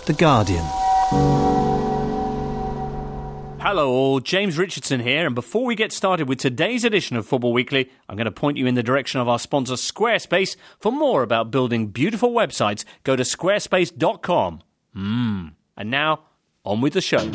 The Guardian. Hello all, James Richardson here, and before we get started with today's edition of Football Weekly, I'm going to point you in the direction of our sponsor Squarespace. For more about building beautiful websites, go to squarespace.com. And now, on with the show.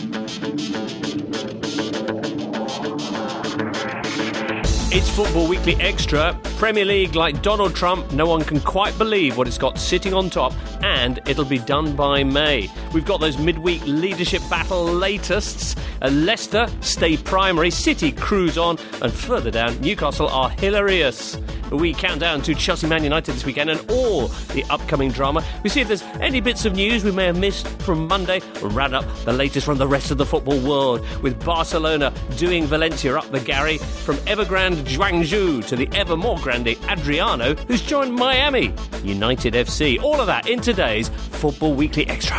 It's Football Weekly Extra. Premier League, like Donald Trump, no one can quite believe what it's got sitting on top, and it'll be done by May. We've got those midweek leadership battle latest. Leicester stay primary, City cruise on, and further down, Newcastle are hilarious. We count down to Chelsea Man United this weekend and all the upcoming drama. We see if there's any bits of news we may have missed from Monday. We'll round up the latest from the rest of the football world, with Barcelona doing Valencia up the Gary, from Evergrande Zhuangzhou to the ever more grande Adriano, who's joined Miami United FC. All of that in today's Football Weekly Extra.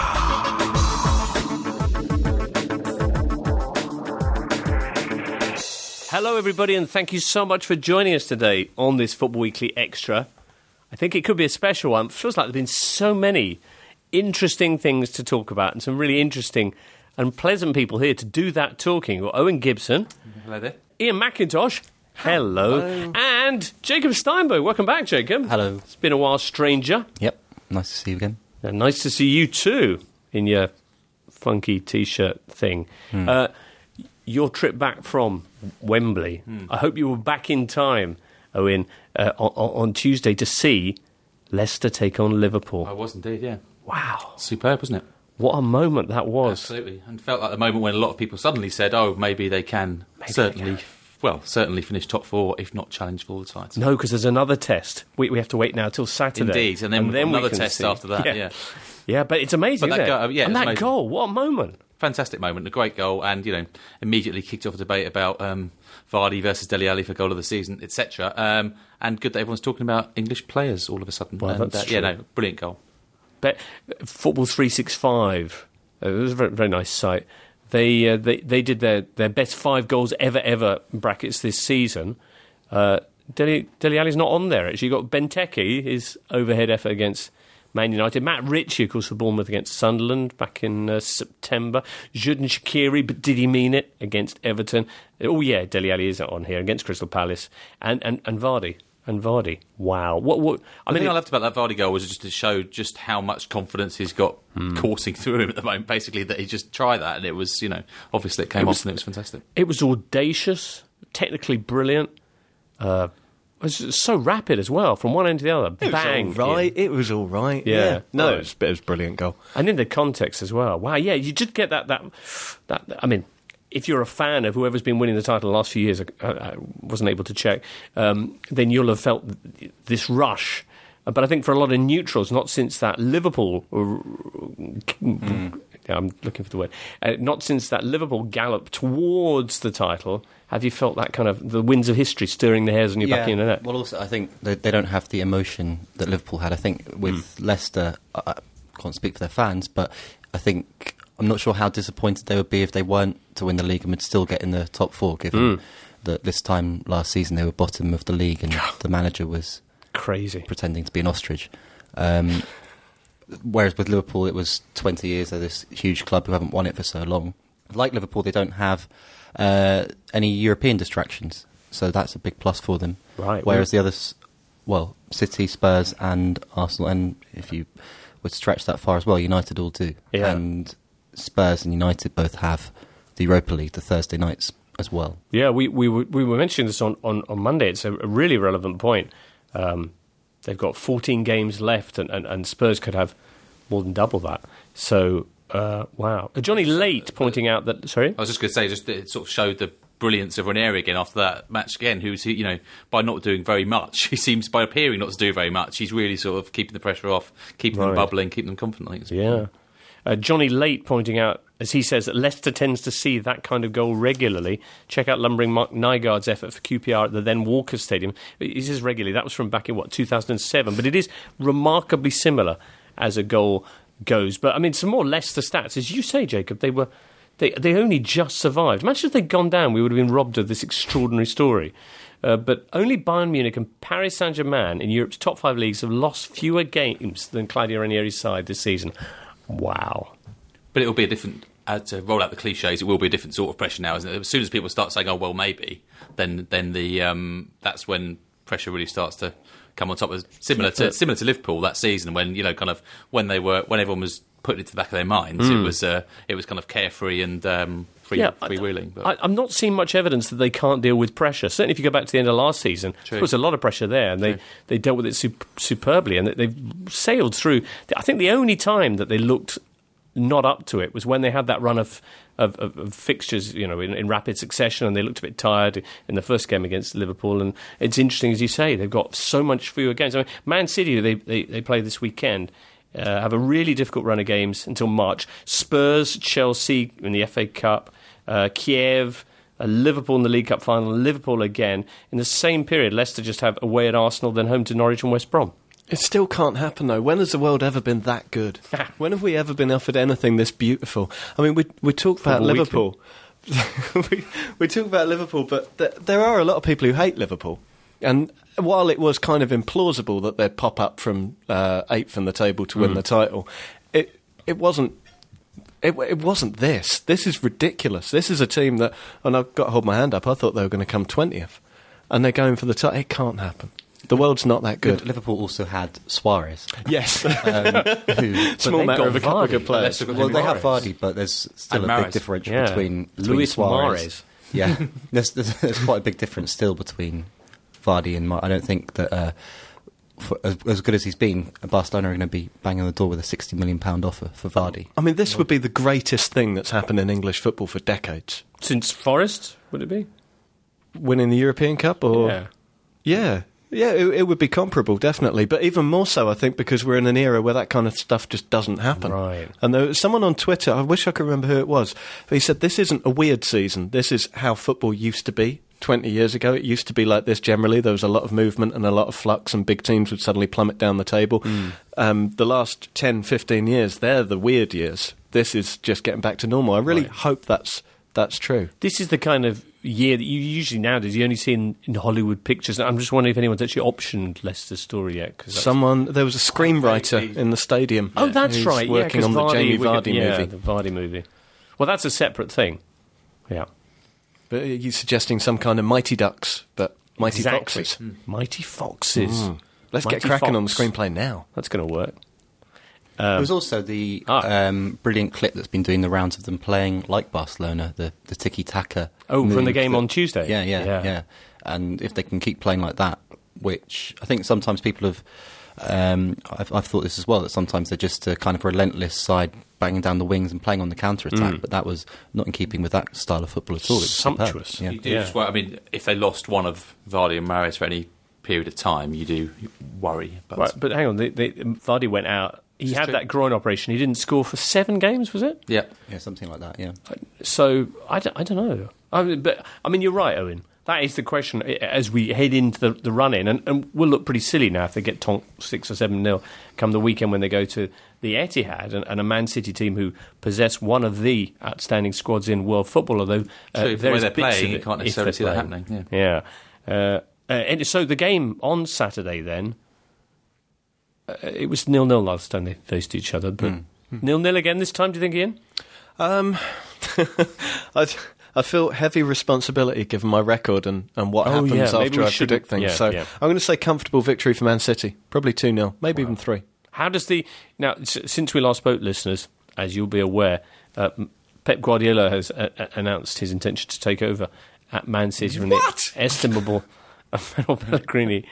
Hello everybody, and thank you so much for joining us today on this Football Weekly Extra. I think it could be a special one. It feels like there have been so many interesting things to talk about and some really interesting and pleasant people here to do that talking. Well, Owen Gibson. Hello there. Ian McIntosh. Hello. And Jacob Steinberg. Welcome back, Jacob. Hello. It's been a while, stranger. Yep, nice to see you again. And nice to see you too in your funky T-shirt thing. Your trip back from Wembley, I hope you were back in time, Owen, on Tuesday to see Leicester take on Liverpool. I was indeed, yeah. Wow. Superb, wasn't it? What a moment that was. Absolutely. And felt like the moment when a lot of people suddenly said, oh, maybe they can certainly finish top four, if not challenge for all the titles. No, because there's another test. We have to wait now till Saturday. Indeed, and then another test after that, yeah. Yeah, but it's amazing, But that isn't it? goal, yeah, and it's that amazing. goal, what a moment. Fantastic moment, a great goal, and, immediately kicked off a debate about Vardy versus Dele Alli for goal of the season, etc. And good that everyone's talking about English players all of a sudden. Well, and, that's true. Brilliant goal. But Football 365, it was a very, very nice site. They did their best 5 goals ever brackets this season. Dele Alli's not on there. Actually, you've got Benteke, his overhead effort against Man United. Matt Ritchie, of course, for Bournemouth against Sunderland back in September. Xherdan Shaqiri, but did he mean it, against Everton? Oh, yeah, Dele Alli isn't on here, against Crystal Palace. And Vardy. And Vardy. Wow. What? The thing I loved about that Vardy goal was just to show just how much confidence he's got coursing through him at the moment, basically, that he just tried that, and it was, obviously it came off and it was fantastic. It was audacious, technically brilliant. It was so rapid as well, from one end to the other. Bang! It was all right. Yeah. No, it was a brilliant goal. And in the context as well. Wow, yeah, you just get that. I mean, if you're a fan of whoever's been winning the title the last few years, I wasn't able to check, then you'll have felt this rush. But I think for a lot of neutrals, not since that Liverpool... I'm looking for the word. Not since that Liverpool gallop towards the title have you felt that kind of the winds of history stirring the hairs on your back of your neck. Well, also, I think they don't have the emotion that Liverpool had. I think with Leicester, I can't speak for their fans, but I'm not sure how disappointed they would be if they weren't to win the league and would still get in the top 4, given that this time last season they were bottom of the league and the manager was crazy, pretending to be an ostrich. Whereas with Liverpool, it was 20 years. They're this huge club who haven't won it for so long. Like Liverpool, they don't have any European distractions, so that's a big plus for them. Right. Whereas the others, City, Spurs and Arsenal, and if you would stretch that far as well, United all do. Yeah. And Spurs and United both have the Europa League, the Thursday nights as well. Yeah, we were mentioning this on Monday. It's a really relevant point. They've got 14 games left, and Spurs could have more than double that. So, wow. Johnny Late pointing out that... Sorry? I was just going to say, it sort of showed the brilliance of Ranieri again after that match again, who's, by not doing very much, he seems, by appearing not to do very much, he's really sort of keeping the pressure off, keeping them bubbling, keeping them confident. Yeah. Johnny Late pointing out, as he says, that Leicester tends to see that kind of goal regularly. Check out lumbering Mark Nygaard's effort for QPR at the then Walker Stadium. He says regularly. That was from back in, 2007? But it is remarkably similar as a goal goes. But, I mean, some more Leicester stats. As you say, Jacob, they only just survived. Imagine if they'd gone down, we would have been robbed of this extraordinary story. But only Bayern Munich and Paris Saint-Germain in Europe's top 5 leagues have lost fewer games than Claudio Ranieri's side this season. Wow. But it will be a different. To roll out the cliches, it will be a different sort of pressure now, isn't it? As soon as people start saying, "Oh well, maybe," then the that's when pressure really starts to come on top. Similar to Liverpool that season, when kind of when everyone was putting it to the back of their minds, it was kind of carefree and freewheeling. But I'm not seeing much evidence that they can't deal with pressure. Certainly, if you go back to the end of last season, there was a lot of pressure there, and they dealt with it superbly, and they've sailed through. I think the only time that they looked not up to it was when they had that run of fixtures, in rapid succession, and they looked a bit tired in the first game against Liverpool. And it's interesting, as you say, they've got so much fewer games. I mean, Man City, they play this weekend, have a really difficult run of games until March. Spurs, Chelsea in the FA Cup, Kiev, Liverpool in the League Cup final, Liverpool again. In the same period, Leicester just have away at Arsenal, then home to Norwich and West Brom. It still can't happen, though. When has the world ever been that good? When have we ever been offered anything this beautiful? I mean, we talk about Liverpool. we talk about Liverpool, but there are a lot of people who hate Liverpool. And while it was kind of implausible that they'd pop up from 8th in the table to win the title, it wasn't. It wasn't this. This is ridiculous. This is a team that, and I've got to hold my hand up, I thought they were going to come 20th. And they're going for the title. It can't happen. The world's not that good. Liverpool also had Suarez. Yes. Small matter of a couple of good players. Well, they have Vardy, but there's still a big differential between Luis Suarez. Yeah, there's quite a big difference still between Vardy and I don't think that as good as he's been, Barcelona are going to be banging on the door with a £60 million offer for Vardy. I mean, this would be the greatest thing that's happened in English football for decades. Since Forest, would it be? Winning the European Cup? Or Yeah, it would be comparable, definitely. But even more so, I think, because we're in an era where that kind of stuff just doesn't happen. Right. And there was someone on Twitter, I wish I could remember who it was, but he said, this isn't a weird season. This is how football used to be 20 years ago. It used to be like this generally. There was a lot of movement and a lot of flux, and big teams would suddenly plummet down the table. The last 10, 15 years, they're the weird years. This is just getting back to normal. I really hope that's true. This is the kind of year that you usually nowadays you only see in Hollywood pictures. I'm just wondering if anyone's actually optioned Leicester's story yet. There was a screenwriter in the stadium. Oh, that's right. Working on the Jamie Vardy movie. The Vardy movie. Well, that's a separate thing. Yeah. But are you suggesting some kind of Mighty Ducks, but Mighty Foxes? Mighty Foxes. Let's get cracking on the screenplay now. That's going to work. There was also the brilliant clip that's been doing the rounds of them playing like Barcelona, the tiki-taka. Oh, from the game on Tuesday? Yeah. And if they can keep playing like that, which I think sometimes people have... I've thought this as well, that sometimes they're just a kind of relentless side banging down the wings and playing on the counter-attack, but that was not in keeping with that style of football at all. It was sumptuous. Superb. Yeah. I mean, if they lost one of Vardy and Mahrez for any period of time, you do worry. But hang on, Vardy went out. He had that groin operation. He didn't score for 7 games, was it? Yeah, something like that. Yeah. So I don't know. I mean, you're right, Owen. That is the question as we head into the run-in, and we'll look pretty silly now if they get tonked 6 or 7-0 come the weekend when they go to the Etihad, and a Man City team who possess one of the outstanding squads in world football. Although the way they're playing, you can't necessarily see that happening. Yeah. And so the game on Saturday then. It was 0-0 last time they faced each other, but 0-0 again this time, do you think, Ian? I feel heavy responsibility given my record and what happens after I predict things. I'm going to say comfortable victory for Man City. Probably 2-0, maybe even 3. How does now, since we last spoke, listeners, as you'll be aware, Pep Guardiola has announced his intention to take over at Man City from the estimable Pellegrini.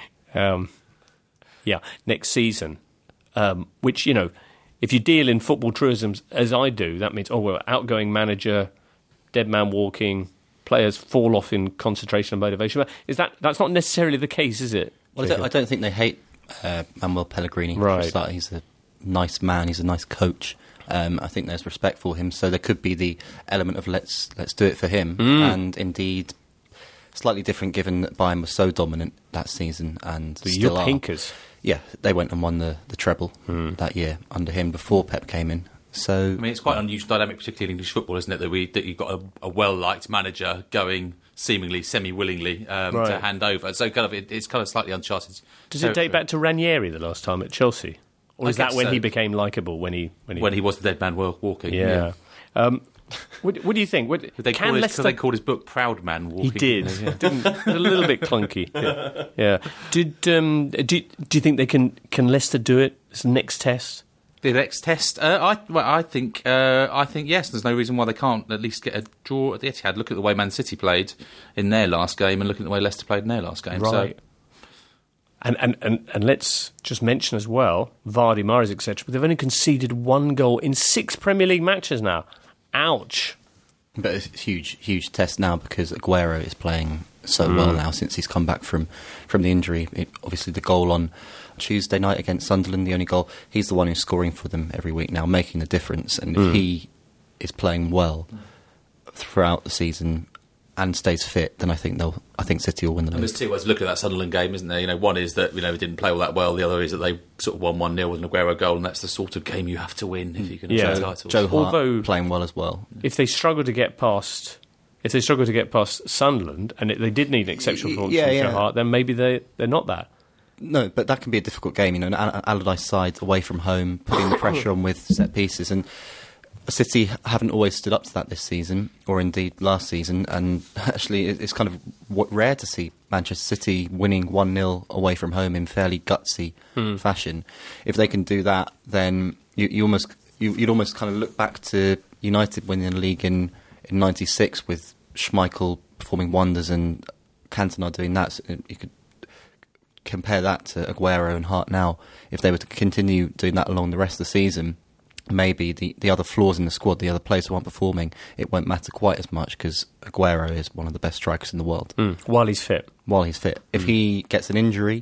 Next season, which, if you deal in football truisms, as I do, that means, outgoing manager, dead man walking, players fall off in concentration and motivation. That's not necessarily the case, is it? Well, I don't think they hate Manuel Pellegrini. Right. For a start. He's a nice man, he's a nice coach. I think there's respect for him, so there could be the element of let's do it for him, and indeed... Slightly different given that Bayern was so dominant that season and still are. Pinkers. Yeah, they went and won the treble that year under him before Pep came in. So I mean, it's quite an unusual dynamic, particularly in English football, isn't it? That you've got a well-liked manager going seemingly semi-willingly to hand over. So it's kind of slightly uncharted. Does it date back to Ranieri the last time at Chelsea? Or is that when he became likeable? When he was the dead man walking. Yeah. What do you think? They called his book "Proud Man Walking." He did. It was a little bit clunky. Yeah. Do you think they can Leicester do it? It's the next test. The next test, I think yes. There's no reason why they can't at least get a draw at the Etihad. Look at the way Man City played in their last game, and look at the way Leicester played in their last game. Right. So. And let's just mention as well, Vardy, Mahrez, etc. But they've only conceded 1 goal in 6 Premier League matches now. Ouch. But it's a huge test now because Aguero is playing so well now since he's come back from the injury. Obviously, the goal on Tuesday night against Sunderland, the only goal, he's the one who's scoring for them every week now, making the difference. And if he is playing well throughout the season and stays fit, then I think City will win the league. There's 2 ways to look at that Sunderland game, isn't there? One is that, they didn't play all that well. The other is that they sort of won 1-0 with an Aguero goal, and that's the sort of game you have to win if you're going to win titles. Joe Hart playing well as well. If they struggle to get past Sunderland, and they did need an exceptional performance from Joe Hart, then maybe they're not that. No, but that can be a difficult game. An Allardyce side away from home, putting the pressure on with set pieces, and City haven't always stood up to that this season, or indeed last season, and actually it's kind of rare to see Manchester City winning 1-0 away from home in fairly gutsy fashion. If they can do that, then you'd almost kind of look back to United winning the league in '96 with Schmeichel performing wonders and Cantona doing that. So you could compare that to Aguero and Hart now. If they were to continue doing that along the rest of the season, maybe the other flaws in the squad, the other players who aren't performing, it won't matter quite as much because Aguero is one of the best strikers in the world. While he's fit. If he gets an injury,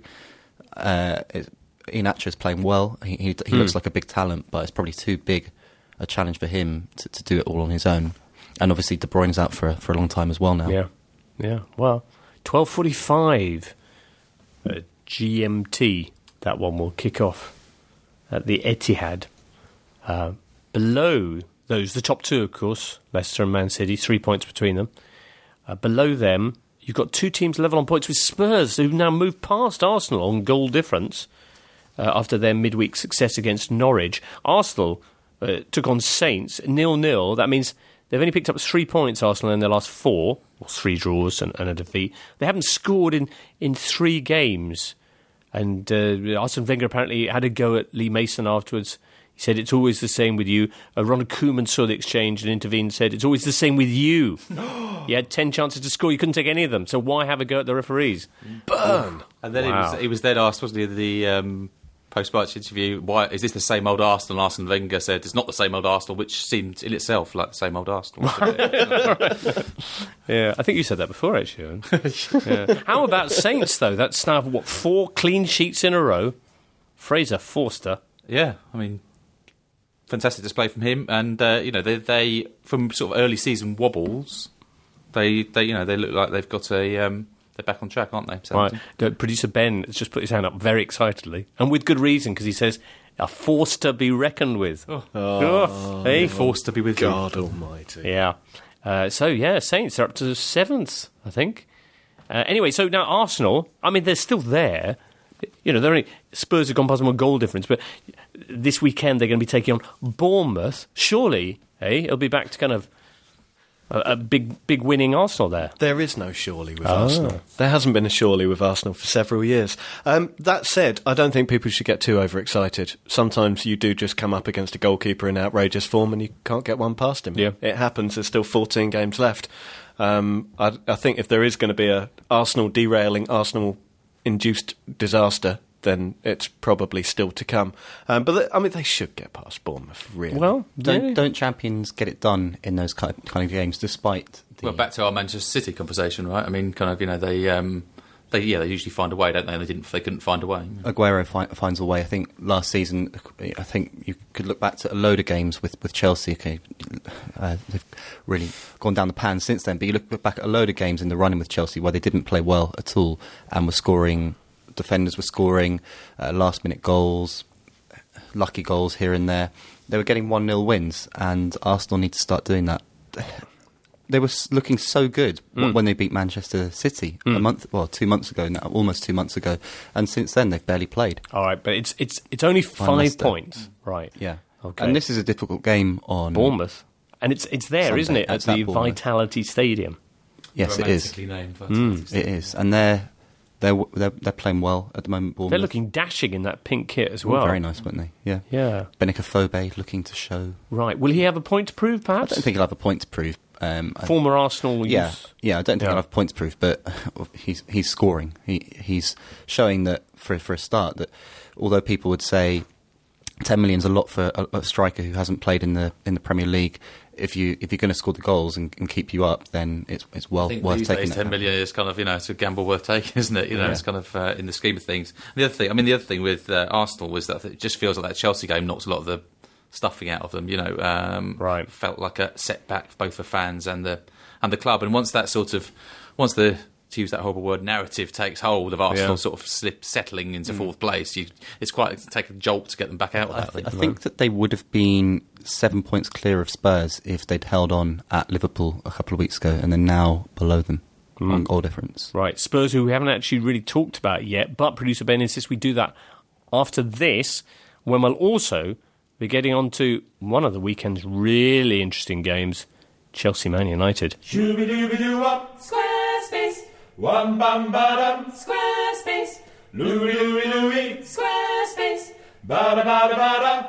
Iheanacho is playing well. He looks like a big talent, but it's probably too big a challenge for him to do it all on his own. And obviously De Bruyne's out for a long time as well now. Yeah. Well, 12:45 GMT. That one will kick off at the Etihad. Below those, the top 2, of course, Leicester and Man City, 3 points between them. Below them, you've got 2 teams level on points with Spurs, who've now moved past Arsenal on goal difference after their midweek success against Norwich. Arsenal took on Saints 0-0. That means they've only picked up 3 points, Arsenal, in their last 4, or 3 draws and a defeat. They haven't scored in 3 games. And Arsene Wenger apparently had a go at Lee Mason afterwards. He said, "It's always the same with you." Ronald Koeman saw the exchange and intervened and said, "It's always the same with you." You had 10 chances to score, you couldn't take any of them. So why have a go at the referees? Burn! And then he was then asked, wasn't he, the post-match interview, why is this the same old Arsenal? And Arsene Wenger said, "It's not the same old Arsenal," which seemed in itself like the same old Arsenal. Yeah, I think you said that before, actually. Yeah. How about Saints, though? That's now, 4 clean sheets in a row. Fraser Forster. Yeah, I mean, fantastic display from him, and they from sort of early season wobbles, they look like they've got they're back on track, aren't they? Right. Producer Ben has just put his hand up very excitedly, and with good reason, because he says, "A force to be reckoned with." Hey, force to be with God you. Almighty. Yeah. Saints are up to 7th, I think. Anyway, so now Arsenal, I mean, they're still there. They're only, Spurs have gone past them on goal difference, but this weekend they're going to be taking on Bournemouth. Surely, it'll be back to kind of a big winning Arsenal there. There is no surely with Arsenal. There hasn't been a surely with Arsenal for several years. That said, I don't think people should get too overexcited. Sometimes you do just come up against a goalkeeper in outrageous form and you can't get one past him. Yeah. It happens. There's still 14 games left. I think if there is going to be a Arsenal derailing, Arsenal-induced disaster, then it's probably still to come. But they should get past Bournemouth, really. Well, don't champions get it done in those kind of games, despite the... Well, back to our Manchester City conversation, right? I mean, they usually find a way, don't they? They couldn't find a way. Aguero finds a way. I think last season, you could look back to a load of games with Chelsea. Okay, they've really gone down the pan since then. But you look back at a load of games in the running with Chelsea where they didn't play well at all and were scoring. Defenders were scoring last-minute goals, lucky goals here and there. They were getting 1-0 wins, and Arsenal need to start doing that. they were looking so good when they beat Manchester City 2 months ago now, almost 2 months ago, and since then they've barely played. All right, but it's only 5 points, right? Yeah. Okay. And this is a difficult game on Bournemouth, and it's there, Sunday, isn't it, at the Vitality Stadium? Yes, it is. Named It is, and they're playing well at the moment. Bournemouth. They're looking dashing in that pink kit as well. Very nice, weren't they? Yeah. Yeah. Benica Fobe looking to show. Right. Will he have a point to prove, perhaps? I don't think he'll have a point to prove. Former Arsenal Yeah, use. I don't think he'll have points to prove, but he's scoring. He's showing that for a start that although people would say 10 million's a lot for a striker who hasn't played in the Premier League, if you're going to score the goals and keep you up, then it's worth these taking. Days, 10 million is kind of it's a gamble worth taking, isn't it? It's kind of in the scheme of things. And the other thing with Arsenal was that it just feels like that Chelsea game knocked a lot of the stuffing out of them. Right. Felt like a setback both for fans and the club. And once the to use that horrible word, narrative takes hold of Arsenal sort of settling into fourth place, it's quite take a jolt to get them back out of that. I think that they would have been 7 points clear of Spurs if they'd held on at Liverpool a couple of weeks ago, and they're now below them on goal difference. Right, Spurs, who we haven't actually really talked about yet, but producer Ben insists we do that after this, when we'll also be getting on to one of the weekend's really interesting games, Chelsea Man United. Shooby-dooby-doo-wop, Squarespace. Wham-bam-ba-dum, Squarespace. Louie-louie-louie, Squarespace. Ba-da-ba-da-ba-dum,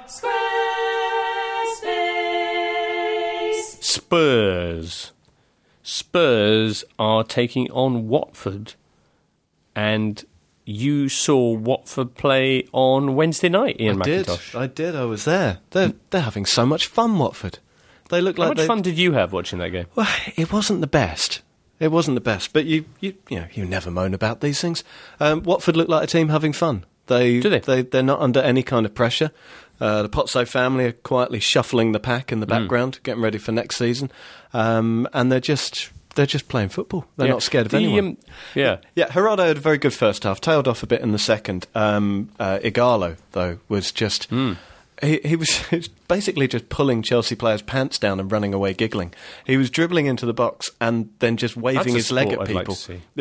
Squarespace. Spurs are taking on Watford, and you saw Watford play on Wednesday night, Ian McIntosh. I did. I was there. They're having so much fun, Watford. They look like How much fun did you have watching that game? Well, it wasn't the best. But you never moan about these things. Watford look like a team having fun. Do they? They're not under any kind of pressure. The Pozzo family are quietly shuffling the pack in the background, getting ready for next season, and they're just playing football. They're not scared of anyone. Gerardo had a very good first half, tailed off a bit in the second. Ighalo, though, was just... He was basically just pulling Chelsea players' pants down and running away giggling. He was dribbling into the box and then just waving his leg at people.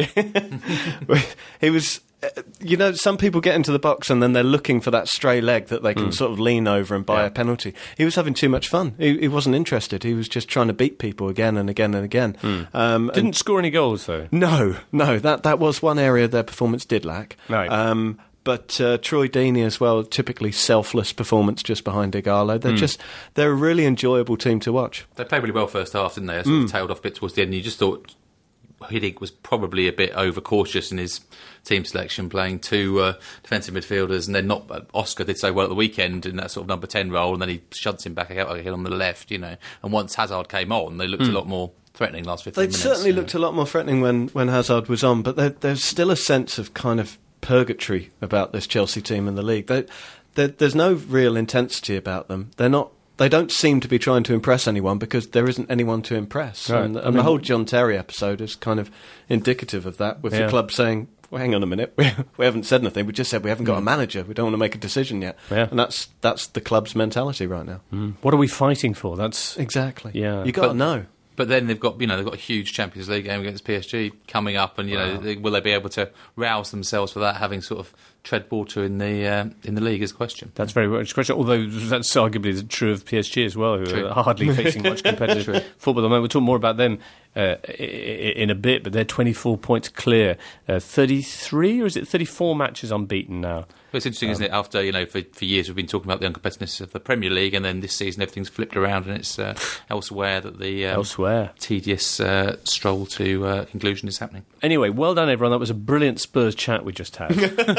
He was... some people get into the box and then they're looking for that stray leg that they can sort of lean over and buy a penalty. He was having too much fun. He wasn't interested. He was just trying to beat people again and again and again. Didn't score any goals, though. No. That was one area their performance did lack. Right. But Troy Deeney as well, typically selfless performance just behind Ighalo. They're a really enjoyable team to watch. They played really well first half, didn't they? Sort of tailed off a bit towards the end. And you just thought Hiddink was probably a bit overcautious in his team selection, playing two defensive midfielders, and then Oscar did so well at the weekend in that sort of number 10 role, and then he shunts him back out again on the left, And once Hazard came on, they looked a lot more threatening last 15 minutes. They certainly looked a lot more threatening when Hazard was on, but there's still a sense of kind of purgatory about this Chelsea team in the league. There's no real intensity about them. They don't seem to be trying to impress anyone because there isn't anyone to impress. Right. And the whole John Terry episode is kind of indicative of that, with the club saying, well, hang on a minute, we haven't said anything, we just said we haven't got a manager, we don't want to make a decision yet. Yeah. And that's the club's mentality right now. What are we fighting for? That's exactly. Yeah. You got to know. But then they've got a huge Champions League game against PSG coming up, and will they be able to rouse themselves for that, having sort of tread water in the league is a question. That's very much a question, although that's arguably true of PSG as well, who are hardly facing much competitive football at the moment. We'll talk more about them in a bit, but they're 24 points clear. 33, or is it 34 matches unbeaten now? Well, it's interesting, isn't it? After, for years we've been talking about the uncompetitiveness of the Premier League, and then this season everything's flipped around, and it's elsewhere that the tedious stroll to conclusion is happening. Anyway, well done, everyone. That was a brilliant Spurs chat we just had.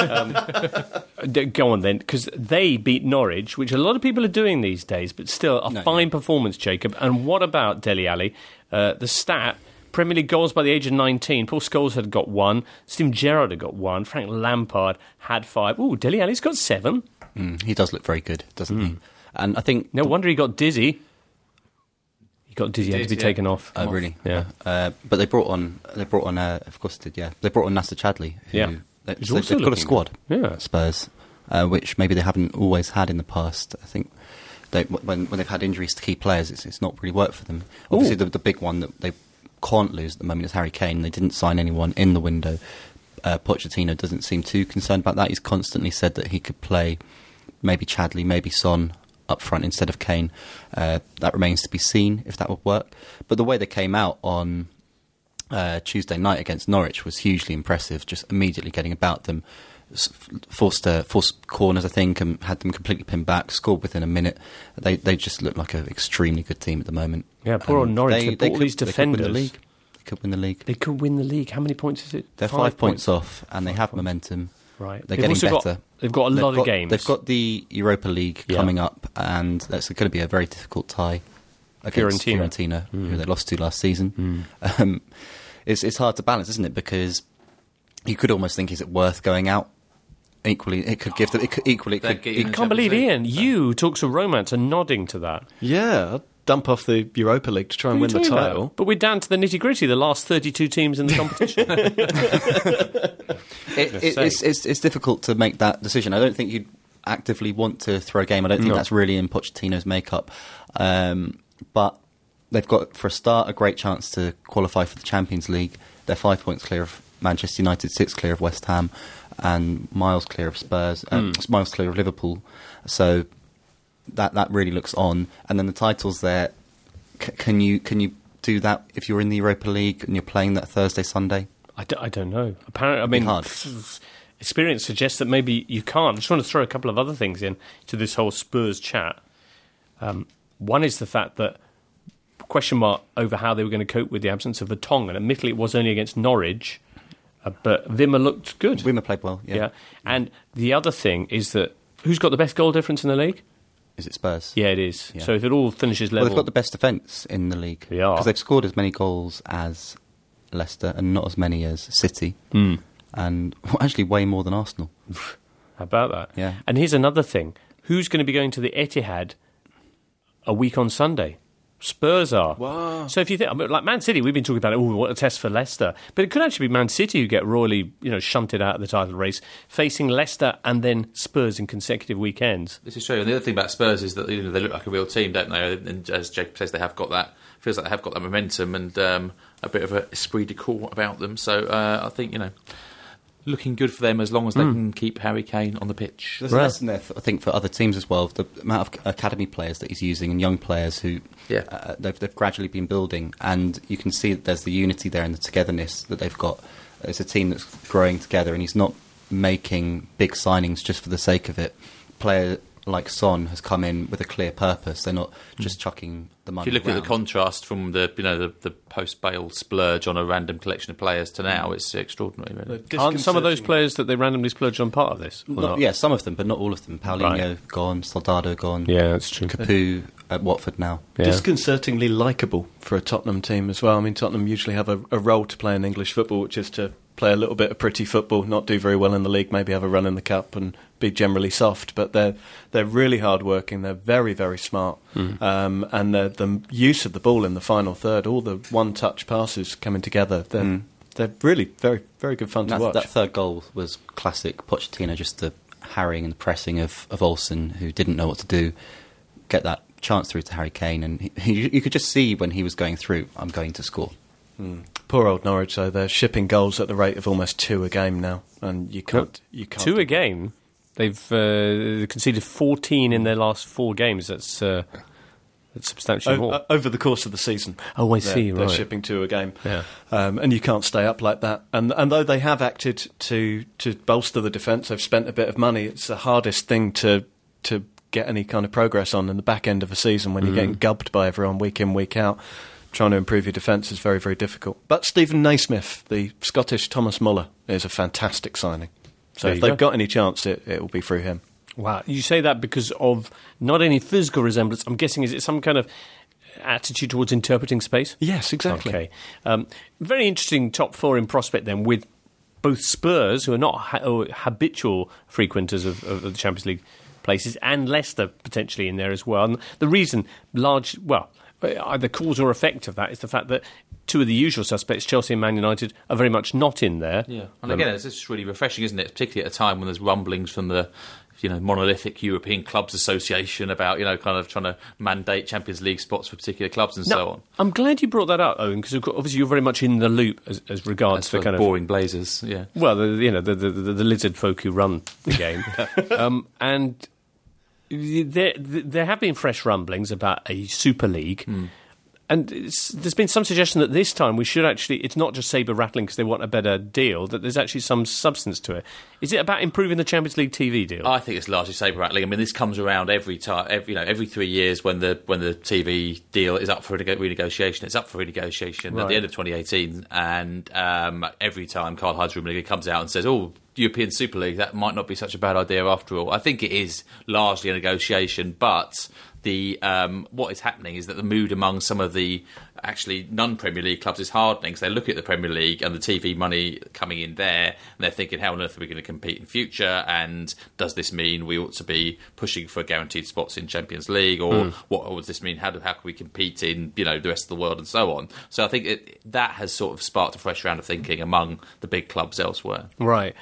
Go on, then, because they beat Norwich, which a lot of people are doing these days, but still a fine performance, Jacob. And what about Dele Alli? The stat... Premier League goals by the age of 19. Paul Scholes had got 1. Steven Gerrard had got 1. Frank Lampard had 5. Ooh, Dele Alli's got 7. He does look very good, doesn't he? And I think... No wonder he got dizzy. He got dizzy, had to be taken off. Really? Yeah. But they brought on, of course they did, yeah. They brought on Nasser Chadli. They've got a squad, Spurs, which maybe they haven't always had in the past. I think when they've had injuries to key players, it's not really worked for them. Obviously, the big one that they can't lose at the moment is Harry Kane. They didn't sign anyone in the window. Pochettino doesn't seem too concerned about that. He's constantly said that he could play maybe Chadley, maybe Son up front instead of Kane. That remains to be seen if that would work. But the way they came out on Tuesday night against Norwich was hugely impressive, just immediately getting about them. Forced corners, I think, and had them completely pinned back, scored within a minute. They just look like an extremely good team at the moment. Yeah, poor old Norwich. They bought these defenders. They could win the league. They could win the league. How many points is it? They're 5 points off, and they have momentum. Right. They're getting better. They've got a lot of games. They've got the Europa League coming up, and that's going to be a very difficult tie against Fiorentina, who they lost to last season. It's hard to balance, isn't it? Because you could almost think, is it worth going out? Equally, it could give them. You can't believe, Ian, you talks of romance and nodding to that. Yeah, I'd dump off the Europa League to try and win the title. But we're down to the nitty-gritty, the last 32 teams in the competition. It's difficult to make that decision. I don't think you'd actively want to throw a game. I don't think that's really in Pochettino's makeup. But they've got, for a start, a great chance to qualify for the Champions League. They're 5 points clear of Manchester United, 6 clear of West Ham, and miles clear of Spurs, miles clear of Liverpool. So that really looks on. And then the titles there, can you do that if you're in the Europa League and you're playing that Thursday, Sunday? I don't know. Apparently, I mean, hard. Experience suggests that maybe you can't. I just want to throw a couple of other things in to this whole Spurs chat. One is the fact that question mark over how they were going to cope with the absence of Vertonghen. Admittedly, it was only against Norwich. But Wimmer looked good. Wimmer played well, yeah. And the other thing is that who's got the best goal difference in the league? Is it Spurs? Yeah, it is. Yeah. So if it all finishes level... Well, they've got the best defence in the league. They are. Because they've scored as many goals as Leicester and not as many as City. And actually way more than Arsenal. How about that? Yeah. And here's another thing. Who's going to be going to the Etihad a week on Sunday? Spurs are. Wow. So if you think, I mean, like Man City, we've been talking about, what a test for Leicester. But it could actually be Man City who get royally, shunted out of the title race, facing Leicester and then Spurs in consecutive weekends. This is true. And the other thing about Spurs is that they look like a real team, don't they? And as Jacob says, they have got that. Feels like they have got that momentum and a bit of a esprit de corps about them. So I think looking good for them as long as they can keep Harry Kane on the pitch. There's a lesson there, I think, for other teams as well. The amount of academy players that he's using and young players who they've gradually been building, and you can see that there's the unity there and the togetherness that they've got. It's a team that's growing together, and he's not making big signings just for the sake of it. Player like Son has come in with a clear purpose. They're not just chucking the money. If you look around. at the contrast from the post-Bale splurge on a random collection of players to now, it's extraordinary. Really. Aren't some of those players that they randomly splurged on part of this? Yeah, some of them, but not all of them. Paulinho gone, Soldado gone. Yeah, that's true. Capoue at Watford now. Yeah. Disconcertingly likeable for a Tottenham team as well. I mean, Tottenham usually have a role to play in English football, which is to play a little bit of pretty football, not do very well in the league, maybe have a run in the cup and be generally soft. But they're really hard working. They're very, very smart, and the use of the ball in the final third, all the one-touch passes coming together. They're really very, very good fun to watch. That third goal was classic Pochettino, just the harrying and the pressing of Olsen, who didn't know what to do. Get that chance through to Harry Kane, and you could just see when he was going through, I'm going to score. Poor old Norwich, though. They're shipping goals at the rate of almost 2 a game now, and you can't 2 a game? They've conceded 14 in their last 4 games. That's substantially more. Over the course of the season. Oh, I see, They're right. shipping 2 a game. Yeah. And you can't stay up like that. And though they have acted to bolster the defence, they've spent a bit of money, it's the hardest thing to get any kind of progress on in the back end of a season when you're getting gubbed by everyone week in, week out. Trying to improve your defence is very, very difficult. But Stephen Naismith, the Scottish Thomas Muller, is a fantastic signing. So if they've got any chance, it will be through him. Wow. You say that because of not any physical resemblance. I'm guessing, is it some kind of attitude towards interpreting space? Yes, exactly. Okay. Very interesting top 4 in prospect then, with both Spurs, who are not habitual frequenters of the Champions League places, and Leicester potentially in there as well. And the reason either cause or effect of that is the fact that 2 of the usual suspects, Chelsea and Man United, are very much not in there. Yeah, and again, it's just really refreshing, isn't it? Particularly at a time when there's rumblings from the monolithic European Clubs Association about, kind of trying to mandate Champions League spots for particular clubs and so on. I'm glad you brought that up, Owen, because obviously you're very much in the loop as regards the kind of boring Blazers, yeah. Well, the lizard folk who run the game, and there have been fresh rumblings about a Super League. And there's been some suggestion that this time we should actually, it's not just sabre rattling because they want a better deal, that there's actually some substance to it. Is it about improving the Champions League TV deal? I think it's largely sabre rattling. I mean, this comes around every time, every 3 years when the TV deal is up for renegotiation. It's up for renegotiation at the end of 2018, and every time Karl-Heinz Rummenigge comes out and says, "Oh, European Super League, that might not be such a bad idea after all." I think it is largely a negotiation, but what is happening is that the mood among some of the actually non-Premier League clubs is hardening, because they look at the Premier League and the TV money coming in there, and they're thinking, how on earth are we going to compete in future, and does this mean we ought to be pushing for guaranteed spots in Champions League, or what does this mean, how can we compete in the rest of the world, and so on. So I think that has sort of sparked a fresh round of thinking among the big clubs elsewhere. Right.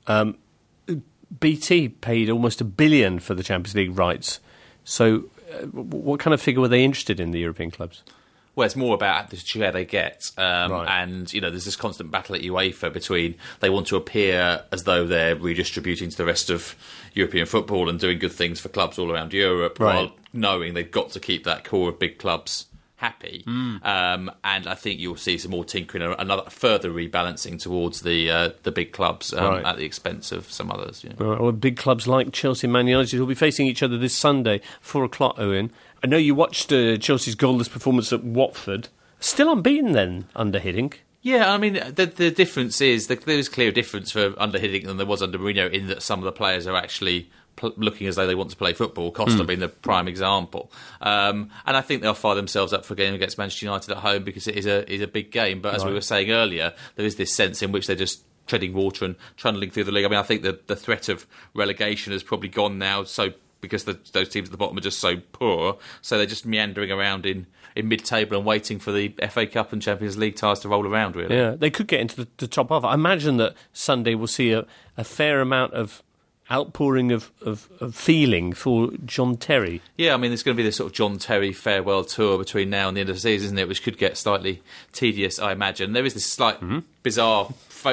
BT paid almost $1 billion for the Champions League rights. So what kind of figure were they interested in, the European clubs? Well, it's more about the share they get. Right. And, there's this constant battle at UEFA between they want to appear as though they're redistributing to the rest of European football and doing good things for clubs all around Europe, while knowing they've got to keep that core of big clubs happy. And I think you'll see some more tinkering, another further rebalancing towards the big clubs at the expense of some others. Right. Well, big clubs like Chelsea and Man United will be facing each other this Sunday, 4:00, Owen. I know you watched Chelsea's goalless performance at Watford. Still unbeaten then under Hiddink. Yeah, I mean, the difference is there is clear difference for under Hiddink than there was under Mourinho, in that some of the players are actually looking as though they want to play football, Costa being the prime example. And I think they'll fire themselves up for a game against Manchester United at home, because it is a big game. But as we were saying earlier, there is this sense in which they're just treading water and trundling through the league. I mean, I think the threat of relegation has probably gone now, because those teams at the bottom are just so poor, so they're just meandering around in mid-table and waiting for the FA Cup and Champions League ties to roll around, really. Yeah, they could get into the top half. I imagine that Sunday we'll see a fair amount of outpouring of feeling for John Terry. Yeah, I mean, there's going to be this sort of John Terry farewell tour between now and the end of the season, isn't it, which could get slightly tedious, I imagine. There is this slight bizarre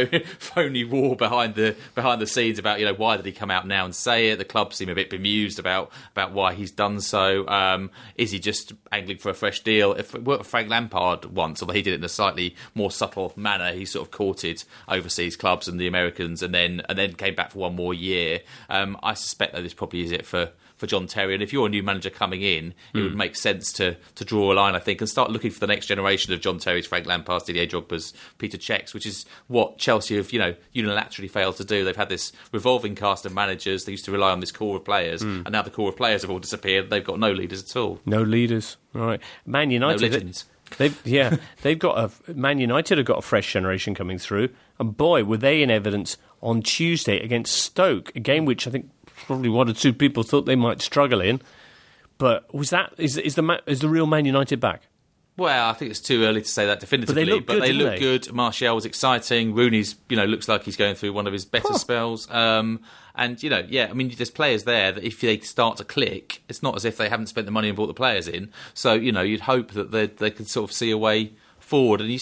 phony war behind the scenes about why did he come out now and say it. The club seem a bit bemused about why he's done so. Is he just angling for a fresh deal? If it were Frank Lampard once, although he did it in a slightly more subtle manner, he sort of courted overseas clubs and the Americans, and then came back for one more year. I suspect that this probably is it for John Terry, and if you're a new manager coming in, it would make sense to draw a line, I think, and start looking for the next generation of John Terry's, Frank Lampards, Didier Drogba's, Peter Cech's, which is what Chelsea have unilaterally failed to do. They've had this revolving cast of managers. They used to rely on this core of players, and now the core of players have all disappeared. They've got no leaders at all. No leaders, right? Man United, no legends. They've got Man United have got a fresh generation coming through, and boy, were they in evidence on Tuesday against Stoke, a game which I think probably one or two people thought they might struggle in. But is the real Man United back? Well, I think it's too early to say that definitively, but they look good. Martial was exciting. Rooney's, looks like he's going through one of his better spells. And I mean, there's players there that if they start to click, it's not as if they haven't spent the money and brought the players in. So, you'd hope that they could sort of see a way forward, and you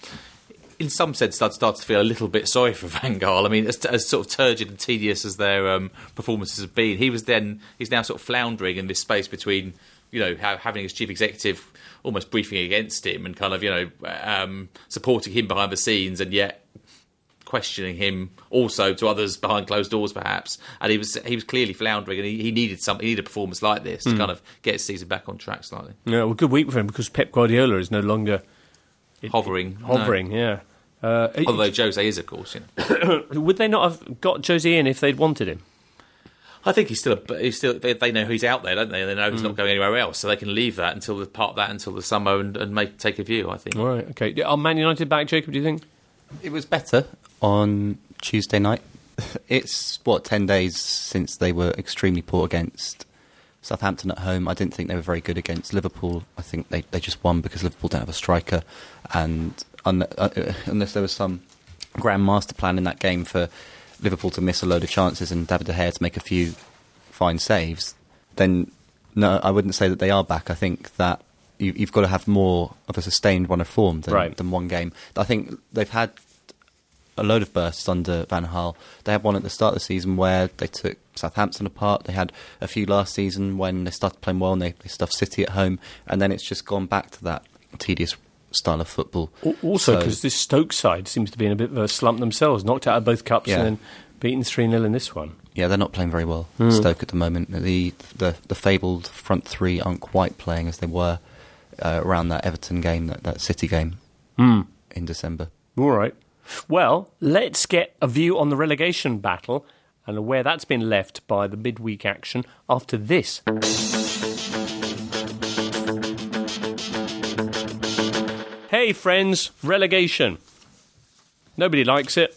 in some sense, start to feel a little bit sorry for Van Gaal. I mean, as sort of turgid and tedious as their performances have been, he's now sort of floundering in this space between, having his chief executive almost briefing against him and kind of, supporting him behind the scenes, and yet questioning him also to others behind closed doors, perhaps. And he was clearly floundering, and he needed a performance like this to kind of get his season back on track slightly. Yeah, well, good week for him, because Pep Guardiola is no longer hovering, yeah. Although Jose is, of course. Would they not have got Jose in if they'd wanted him? I think he's still. They know he's out there, don't they? They know he's not going anywhere else, so they can leave that until the summer and take a view, I think. All right, okay. Are Man United back, Jacob? Do you think it was better on Tuesday night? It's 10 days since they were extremely poor against Southampton at home. I didn't think they were very good against Liverpool. I think they just won because Liverpool don't have a striker, and unless there was some grand master plan in that game for Liverpool to miss a load of chances and David De Gea to make a few fine saves, then no, I wouldn't say that they are back. I think that you've got to have more of a sustained run of form than one game. I think they've had a load of bursts under Van Gaal. They had one at the start of the season where they took Southampton apart. They had a few last season when they started playing well and they stuffed City at home. And then it's just gone back to that tedious style of football. Also, because this Stoke side seems to be in a bit of a slump themselves. Knocked out of both cups and then beaten 3-0 in this one. Yeah, they're not playing very well, Stoke, at the moment. The fabled front three aren't quite playing as they were around that Everton game, that City game in December. All right. Well, let's get a view on the relegation battle and where that's been left by the midweek action after this. Hey friends, relegation. Nobody likes it.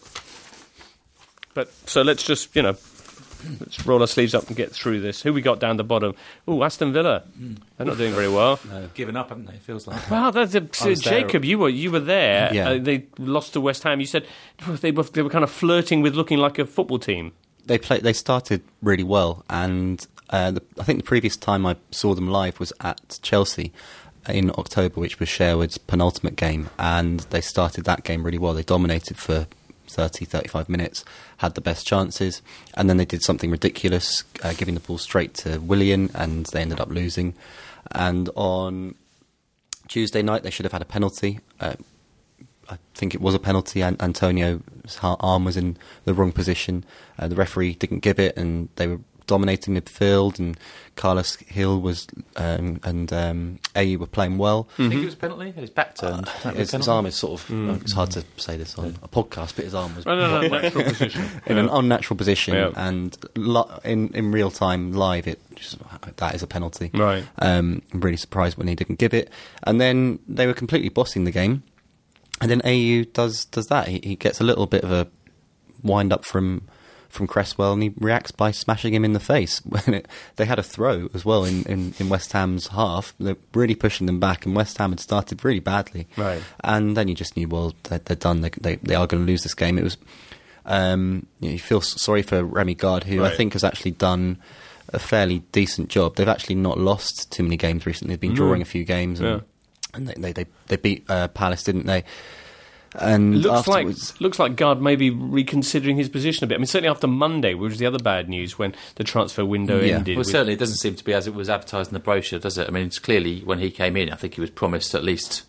But so let's just, let's roll our sleeves up and get through this. Who we got down the bottom? Oh, Aston Villa. They're not doing very well. No, given up, haven't they? It feels like. Well, Jacob, you were there. Yeah. They lost to West Ham. You said they were kind of flirting with looking like a football team. They started really well, and I think the previous time I saw them live was at Chelsea in October, which was Sherwood's penultimate game, and they started that game really well. They dominated for 30-35 minutes, had the best chances, and then they did something ridiculous, giving the ball straight to Willian, and they ended up losing. And on Tuesday night, they should have had a penalty. I think it was a penalty. Antonio's arm was in the wrong position. The referee didn't give it, and they were dominating midfield, and Carlos Hill was and Ayew were playing well. I think it was a penalty. His back turned. His arm is sort of... It's hard to say this on a podcast, but his arm was... No, natural position. in an unnatural position, and in real time, live, that is a penalty. Right. I'm really surprised when he didn't give it. And then they were completely bossing the game, and then Ayew does that. He gets a little bit of a wind-up from Cresswell, and he reacts by smashing him in the face. They had a throw as well in West Ham's half. They're really pushing them back, and West Ham had started really badly. Right. And then you just knew, well, they're done. They are going to lose this game. It was you feel sorry for Remy Gard, who I think has actually done a fairly decent job. They've actually not lost too many games recently. They've been drawing a few games, and they beat Palace, didn't they? And looks like Gard may be reconsidering his position a bit. I mean, certainly after Monday, which was the other bad news when the transfer window ended. Well, certainly it doesn't seem to be as it was advertised in the brochure, does it? I mean, it's clearly when he came in, I think he was promised at least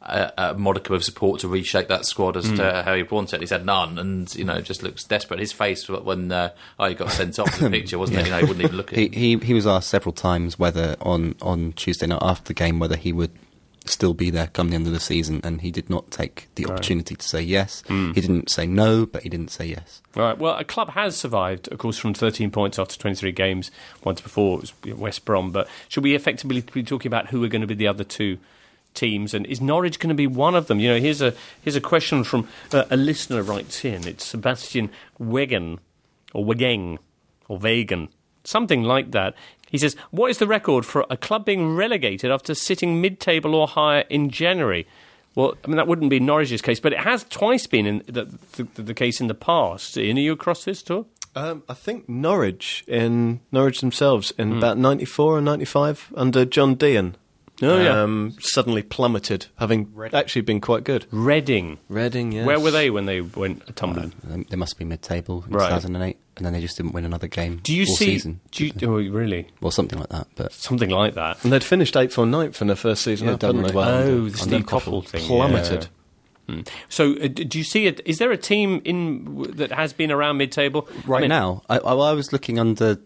a modicum of support to reshape that squad as to how he wanted it. He's had none, and just looks desperate. His face when he got sent off in the picture, wasn't it? He wouldn't even look at it. He was asked several times whether on Tuesday night after the game whether he would still be there come the end of the season, and he did not take the opportunity to say yes. He didn't say no, but he didn't say yes. Right. Well, a club has survived, of course, from 13 points after 23 games. Once before, it was West Brom. But should we effectively be talking about who are going to be the other two teams, and is Norwich going to be one of them? Here's a question from a listener writes in. It's Sebastian Wegen, or Wegeng, or Vegan, something like that. He says, what is the record for a club being relegated after sitting mid-table or higher in January? Well, I mean, that wouldn't be Norwich's case, but it has twice been in the case in the past. Ian, are you across this too? I think Norwich themselves in about 94 or 95 under John Dean. Suddenly plummeted, having actually been quite good. Reading, yes. Where were they when they went tumbling? They must be mid-table in 2008, and then they just didn't win another game season. Really? Well, something like that. But something like that. And they'd finished 8th or 9th in their first season up, hadn't they? Oh, the Steve Coppell thing. Plummeted. Yeah. So, do you see it? Is there a team that has been around mid-table now? I was looking under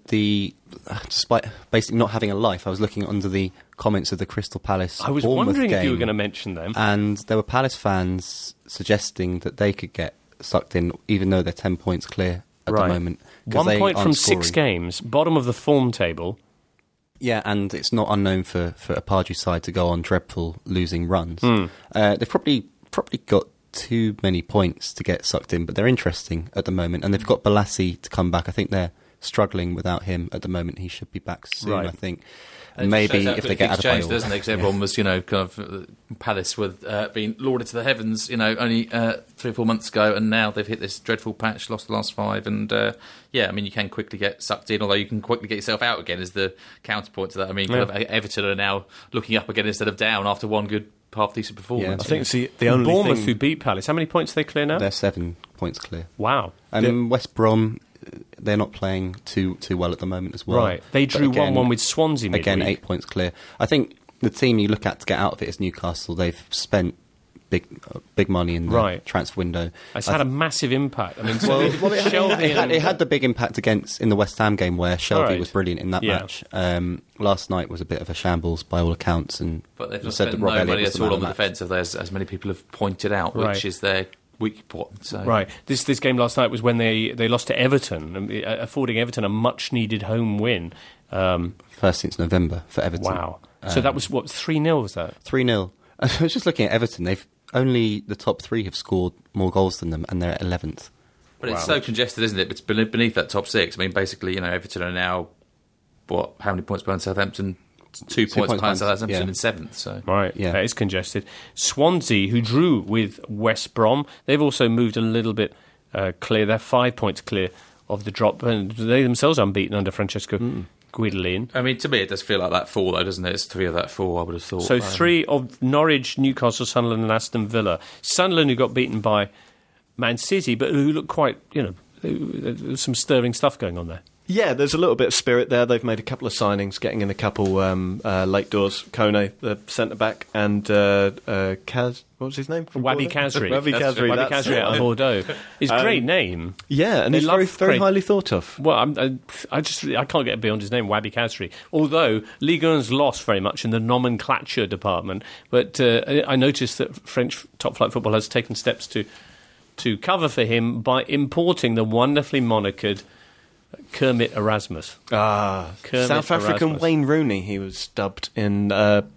despite basically not having a life, I was looking under the comments of the Crystal Palace. I was Bournemouth wondering game, if you were going to mention them, and there were Palace fans suggesting that they could get sucked in, even though they're 10 points clear at the moment. 1 point from 6 games, bottom of the form table. Yeah, and it's not unknown for a Pardew side to go on dreadful losing runs. They've probably got too many points to get sucked in, but they're interesting at the moment, and they've got Balassi to come back. I think they're struggling without him at the moment. He should be back soon, Right. I think. And Maybe it if they get changed, Adebayor. doesn't it? Because everyone was, kind of Palace with being lauded to the heavens, only 3 or 4 months ago, and now they've hit this dreadful patch, lost the last 5, and you can quickly get sucked in, although you can quickly get yourself out again. Is the counterpoint to that? Kind of Everton are now looking up again instead of down after one good half decent performance. I think it's the only Bournemouth, thing. who beat Palace, how many points are they clear now? They're 7 points clear. Wow. West Brom, they're not playing too well at the moment as well. Right. They But drew again- 1-1 with Swansea midweek. Again, 8 points clear. I think the team you look at to get out of it is Newcastle. They've spent big money in the transfer window. It's had a massive impact. I mean, It had the big impact in the West Ham game where Shelby Right. was brilliant in that Yeah. match. Last night was a bit of a shambles by all accounts, and But they've not said spent that Rob no Elliott money was at the all man on of the match. defence, as many people have pointed out, Right. which is their weak point. So. Right. This game last night was when they lost to Everton, affording Everton a much-needed home win. First since November for Everton. Wow. So that was, 3-0 was that? 3-0. I was just looking at Everton. Only the top 3 have scored more goals than them, and they're at 11th. But it's so congested, isn't it? It's beneath that top 6. I mean, basically, Everton are now, how many points behind Southampton? 2 points behind Southampton in 7th. So. Right, Yeah. That is congested. Swansea, who drew with West Brom, they've also moved a little bit clear. They're 5 points clear of the drop, and they themselves are unbeaten under Francesco Guidolin. I mean, to me, it does feel like that 4, though, doesn't it? It's 3 of that 4, I would have thought. So 3 of Norwich, Newcastle, Sunderland and Aston Villa. Sunderland, who got beaten by Man City, but who look quite, there's some stirring stuff going on there. Yeah, there's a little bit of spirit there. They've made a couple of signings, getting in a couple late doors. Kone, the centre-back, and Kaz... What was his name? Wabi Kazri. Wabi Kazri. Wabi Kazri out of Bordeaux. His great name. Yeah, and he's very highly thought of. Well, I can't get beyond his name, Wabi Kazri. Although Ligue 1's lost very much in the nomenclature department, but I noticed that French top-flight football has taken steps to cover for him by importing the wonderfully monikered Kermit Erasmus. Kermit South African Erasmus. Wayne Rooney, he was dubbed in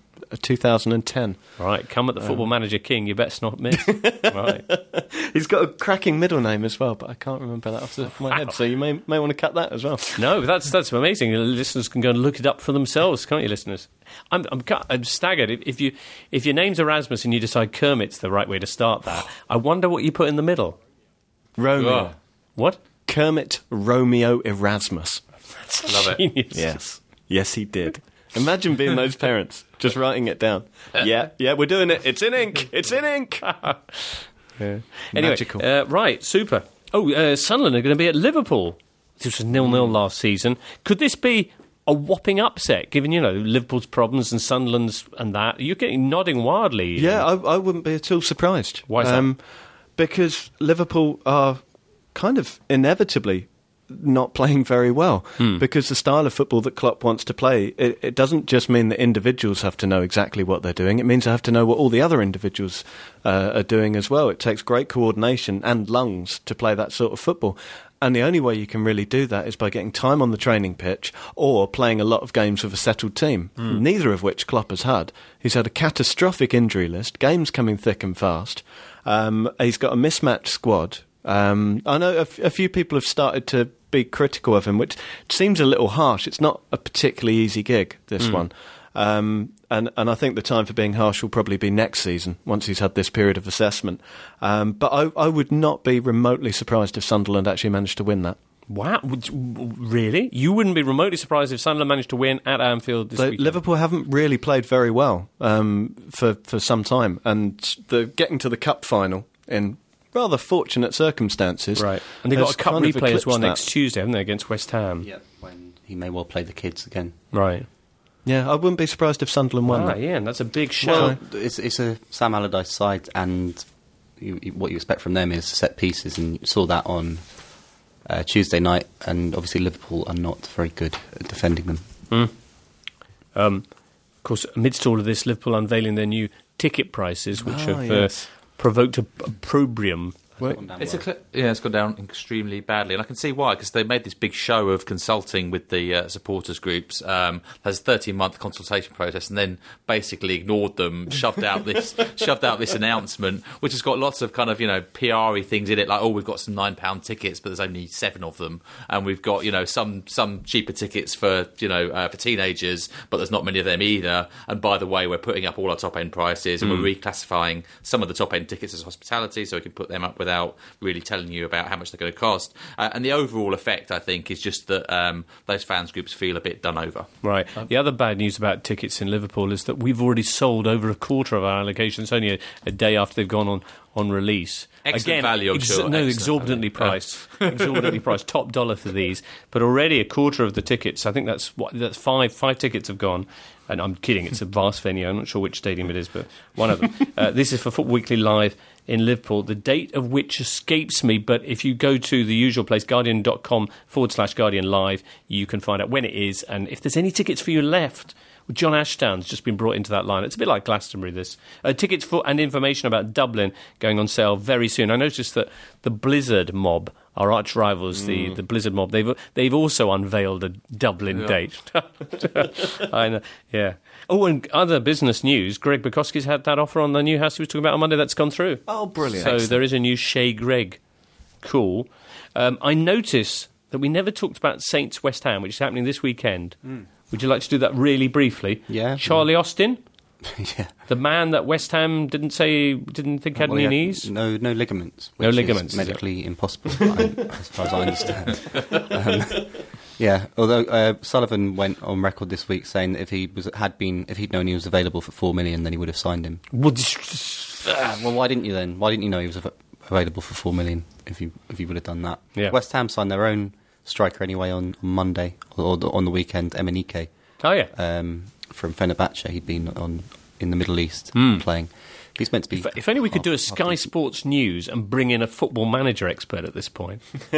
2010. Right, come at the Football Manager King, you best not miss. Right. He's got a cracking middle name as well, but I can't remember that off the top of my head, so you may want to cut that as well. No, that's amazing. The listeners can go and look it up for themselves, can't you, listeners? I'm staggered. If your name's Erasmus and you decide Kermit's the right way to start that, I wonder what you put in the middle. Romeo. Oh. What? Kermit Romeo Erasmus. Love it. Genius. Yes, he did. Imagine being those parents, just writing it down. Yeah, we're doing it. It's in ink. It's in ink. Anyway, Magical. right, super. Sunderland are going to be at Liverpool. This was 0-0 last season. Could this be a whopping upset, given, Liverpool's problems and Sunderland's and that? You're getting nodding wildly. Yeah, I wouldn't be at all surprised. Why is that? Because Liverpool are kind of inevitably not playing very well, because the style of football that Klopp wants to play, it doesn't just mean that individuals have to know exactly what they're doing. It means they have to know what all the other individuals are doing as well. It takes great coordination and lungs to play that sort of football. And the only way you can really do that is by getting time on the training pitch or playing a lot of games with a settled team, neither of which Klopp has had. He's had a catastrophic injury list, games coming thick and fast. He's got a mismatched squad. I know a few people have started to be critical of him, which seems a little harsh. It's not a particularly easy gig, this one. And I think the time for being harsh will probably be next season, once he's had this period of assessment. But I would not be remotely surprised if Sunderland actually managed to win that. Wow, really? You wouldn't be remotely surprised if Sunderland managed to win at Anfield this weekend? Liverpool haven't really played very well for some time, and getting to the cup final in rather fortunate circumstances. Right, and they've got a cup kind of replay as well eclipsed next that. Tuesday, haven't they, against West Ham? Yeah, when he may well play the kids again. Right. Yeah, I wouldn't be surprised if Sunderland won that. Yeah, and that's a big shout. Well, it's a Sam Allardyce side, and what you expect from them is set pieces, and you saw that on Tuesday night, and obviously Liverpool are not very good at defending them. Of course, amidst all of this, Liverpool unveiling their new ticket prices, which have yes. provoked a opprobrium gone down It's well. it's gone down extremely badly, and I can see why, because they made this big show of consulting with the supporters groups. There's a 13-month consultation process, and then basically ignored them, shoved out this announcement, which has got lots of kind of PR-y things in it, like we've got some £9 tickets, but there's only 7 of them, and we've got some cheaper tickets for teenagers, but there's not many of them either. And by the way, we're putting up all our top end prices, and we're reclassifying some of the top end tickets as hospitality, so we can put them up without really telling you about how much they're going to cost. And the overall effect, I think, is just that those fans groups feel a bit done over. Right. The other bad news about tickets in Liverpool is that we've already sold over a quarter of our allocations only a day after they've gone on release. Excellent value, I'm sure. No, Excellent exorbitantly priced. Exorbitantly priced. Top dollar for these. But already a quarter of the tickets, I think that's five tickets have gone. And I'm kidding, it's a vast venue. I'm not sure which stadium it is, but one of them. This is for Football Weekly Live in Liverpool, the date of which escapes me, but if you go to the usual place, guardian.com/Guardian Live, you can find out when it is, and if there's any tickets for you left. John Ashdown's just been brought into that line. It's a bit like Glastonbury, this. Tickets for and information about Dublin going on sale very soon. I noticed that the Blizzard mob, our arch rivals, the Blizzard mob, they've also unveiled a Dublin date. I know, yeah. Oh, and other business news, Greg Bukowski's had that offer on the new house he was talking about on Monday. That's gone through. Oh, brilliant. So there is a new Shea Greg. Cool. I notice that we never talked about Saints West Ham, which is happening this weekend. Would you like to do that really briefly? Yeah. Charlie Austin, Yeah. the man that West Ham didn't think had any knees. No ligaments. No which ligaments, is medically impossible, as far as I understand. Yeah. Although Sullivan went on record this week saying that if he'd known he was available for $4 million, then he would have signed him. Well, why didn't you then? Why didn't you know he was available for $4 million if you would have done that? Yeah. West Ham signed their own striker anyway on Monday or on the weekend, Emenike. Oh yeah. From Fenerbahce, he'd been in the Middle East playing. He's meant to be. If only we could do a Sky Sports News and bring in a football manager expert at this point. Who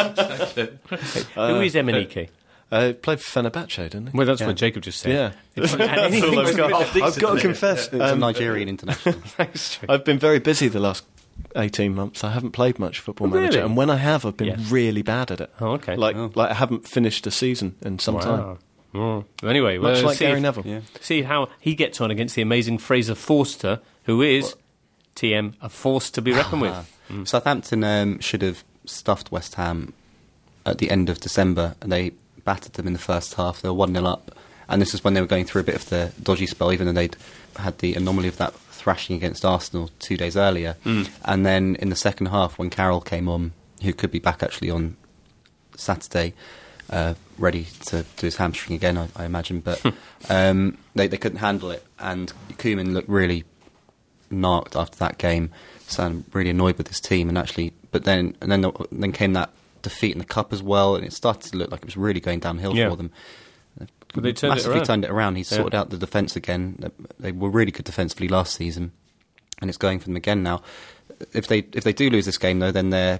is Emenike? Played for Fenerbahce, didn't he? Well, that's what Jacob just said. Yeah. That's all I've got to confess. It's a Nigerian international. I've been very busy the last 18 months. I haven't played much Football Manager, and when I have, I've been really bad at it. Oh, okay. Like I haven't finished a season in some time. Oh. Anyway, Much like Gary Neville. Yeah. See how he gets on against the amazing Fraser Forster, who is, TM, a force to be reckoned with. Southampton should have stuffed West Ham at the end of December, and they battered them in the first half. They were 1-0 up, and this is when they were going through a bit of the dodgy spell, even though they'd had the anomaly of that thrashing against Arsenal 2 days earlier. And then in the second half, when Carroll came on, who could be back actually on Saturday, ready to do his hamstring again, I imagine, but they couldn't handle it, and Koeman looked really narked after that game, sounded really annoyed with his team, and actually, then came that defeat in the cup as well, and it started to look like it was really going downhill for them. They turned it around. He sorted out the defence again. They were really good defensively last season, and it's going for them again now. If they do lose this game, though, then they're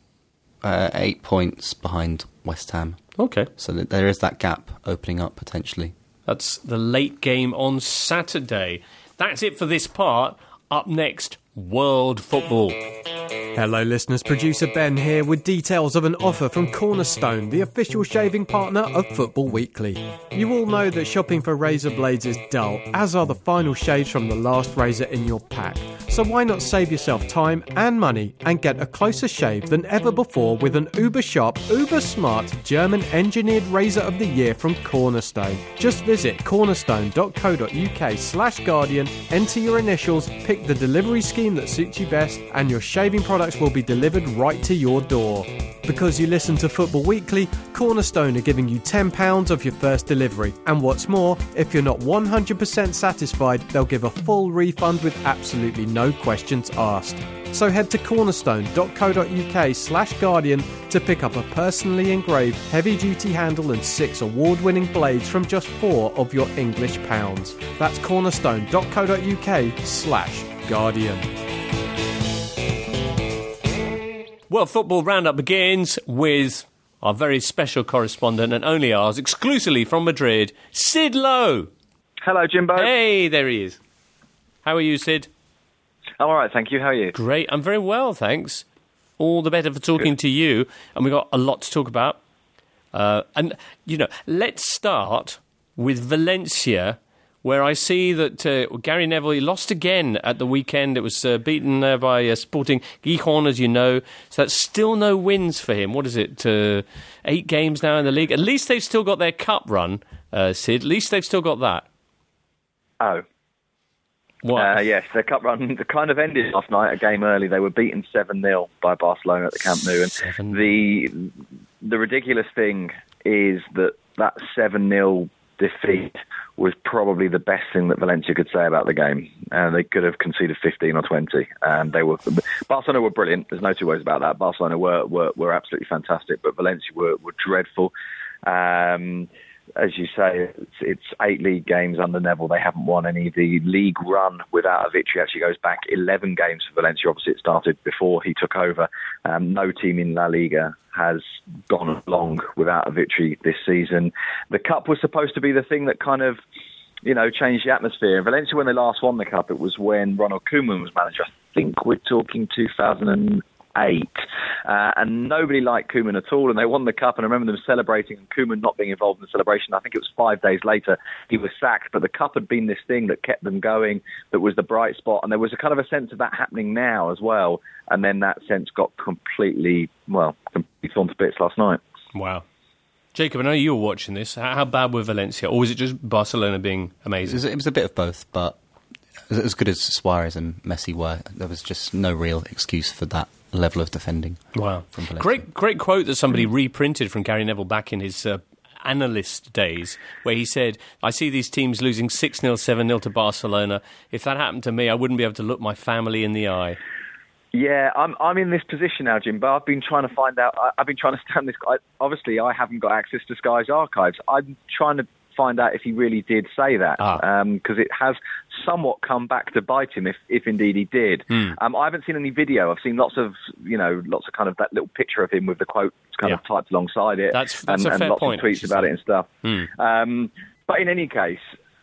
8 points behind West Ham. Okay. So there is that gap opening up potentially. That's the late game on Saturday. That's it for this part. Up next, World Football. Hello listeners, producer Ben here with details of an offer from Cornerstone, the official shaving partner of Football Weekly. You all know that shopping for razor blades is dull, as are the final shades from the last razor in your pack. So why not save yourself time and money and get a closer shave than ever before with an uber sharp, uber smart German engineered razor of the year from Cornerstone. Just visit cornerstone.co.uk/Guardian, enter your initials, pick the delivery scheme that suits you best, and your shaving products will be delivered right to your door. Because you listen to Football Weekly, Cornerstone are giving you £10 off your first delivery. And what's more, if you're not 100% satisfied, they'll give a full refund with absolutely no questions asked. So head to cornerstone.co.uk/Guardian to pick up a personally engraved heavy-duty handle and 6 award-winning blades from just 4 of your English pounds. That's cornerstone.co.uk/Guardian. Well, Football Roundup begins with our very special correspondent and only ours, exclusively from Madrid, Sid Lowe. Hello, Jimbo. Hey, there he is. How are you, Sid? I'm all right, thank you. How are you? Great. I'm very well, thanks. All the better for talking to you, and we've got a lot to talk about. And, let's start with Valencia, where I see that Gary Neville, he lost again at the weekend. It was beaten by Sporting Gijón, as you know. So that's still no wins for him. What is it, 8 games now in the league? At least they've still got their cup run, Sid. At least they've still got that. Oh. What? Yes, their cup run kind of ended last night, a game early. They were beaten 7-0 by Barcelona at the Camp Nou. And the ridiculous thing is that 7-0 defeat was probably the best thing that Valencia could say about the game. They could have conceded 15 or 20. Barcelona were brilliant. There's no two ways about that. Barcelona were absolutely fantastic, but Valencia were dreadful. As you say, it's 8 league games under Neville. They haven't won any. The league run without a victory actually goes back 11 games for Valencia. Obviously, it started before he took over. No team in La Liga has gone long without a victory this season. The Cup was supposed to be the thing that kind of, changed the atmosphere. In Valencia, when they last won the Cup, it was when Ronald Koeman was manager. I think we're talking 2008. And nobody liked Koeman at all, and they won the Cup, and I remember them celebrating and Koeman not being involved in the celebration. I think it was 5 days later he was sacked, but the Cup had been this thing that kept them going, that was the bright spot, and there was a kind of a sense of that happening now as well, and then that sense got completely torn to bits last night. Wow. Jacob, I know you were watching this. How bad were Valencia, or was it just Barcelona being amazing? It was a bit of both, but as good as Suarez and Messi were, there was just no real excuse for that level of defending. Wow. From Valencia. Great quote that somebody reprinted from Gary Neville back in his analyst days, where he said, I see these teams losing 6-0, 7-0 to Barcelona. If that happened to me, I wouldn't be able to look my family in the eye. Yeah, I'm in this position now, Jim, but I've been trying to find out, I've been trying to stand this. Obviously, I haven't got access to Sky's archives. I'm trying to find out if he really did say that, because it has somewhat come back to bite him if indeed he did. I haven't seen any video. I've seen lots of kind of that little picture of him with the quote kind of typed alongside it. That's and a fair lots point, of tweets about it and stuff. But in any case,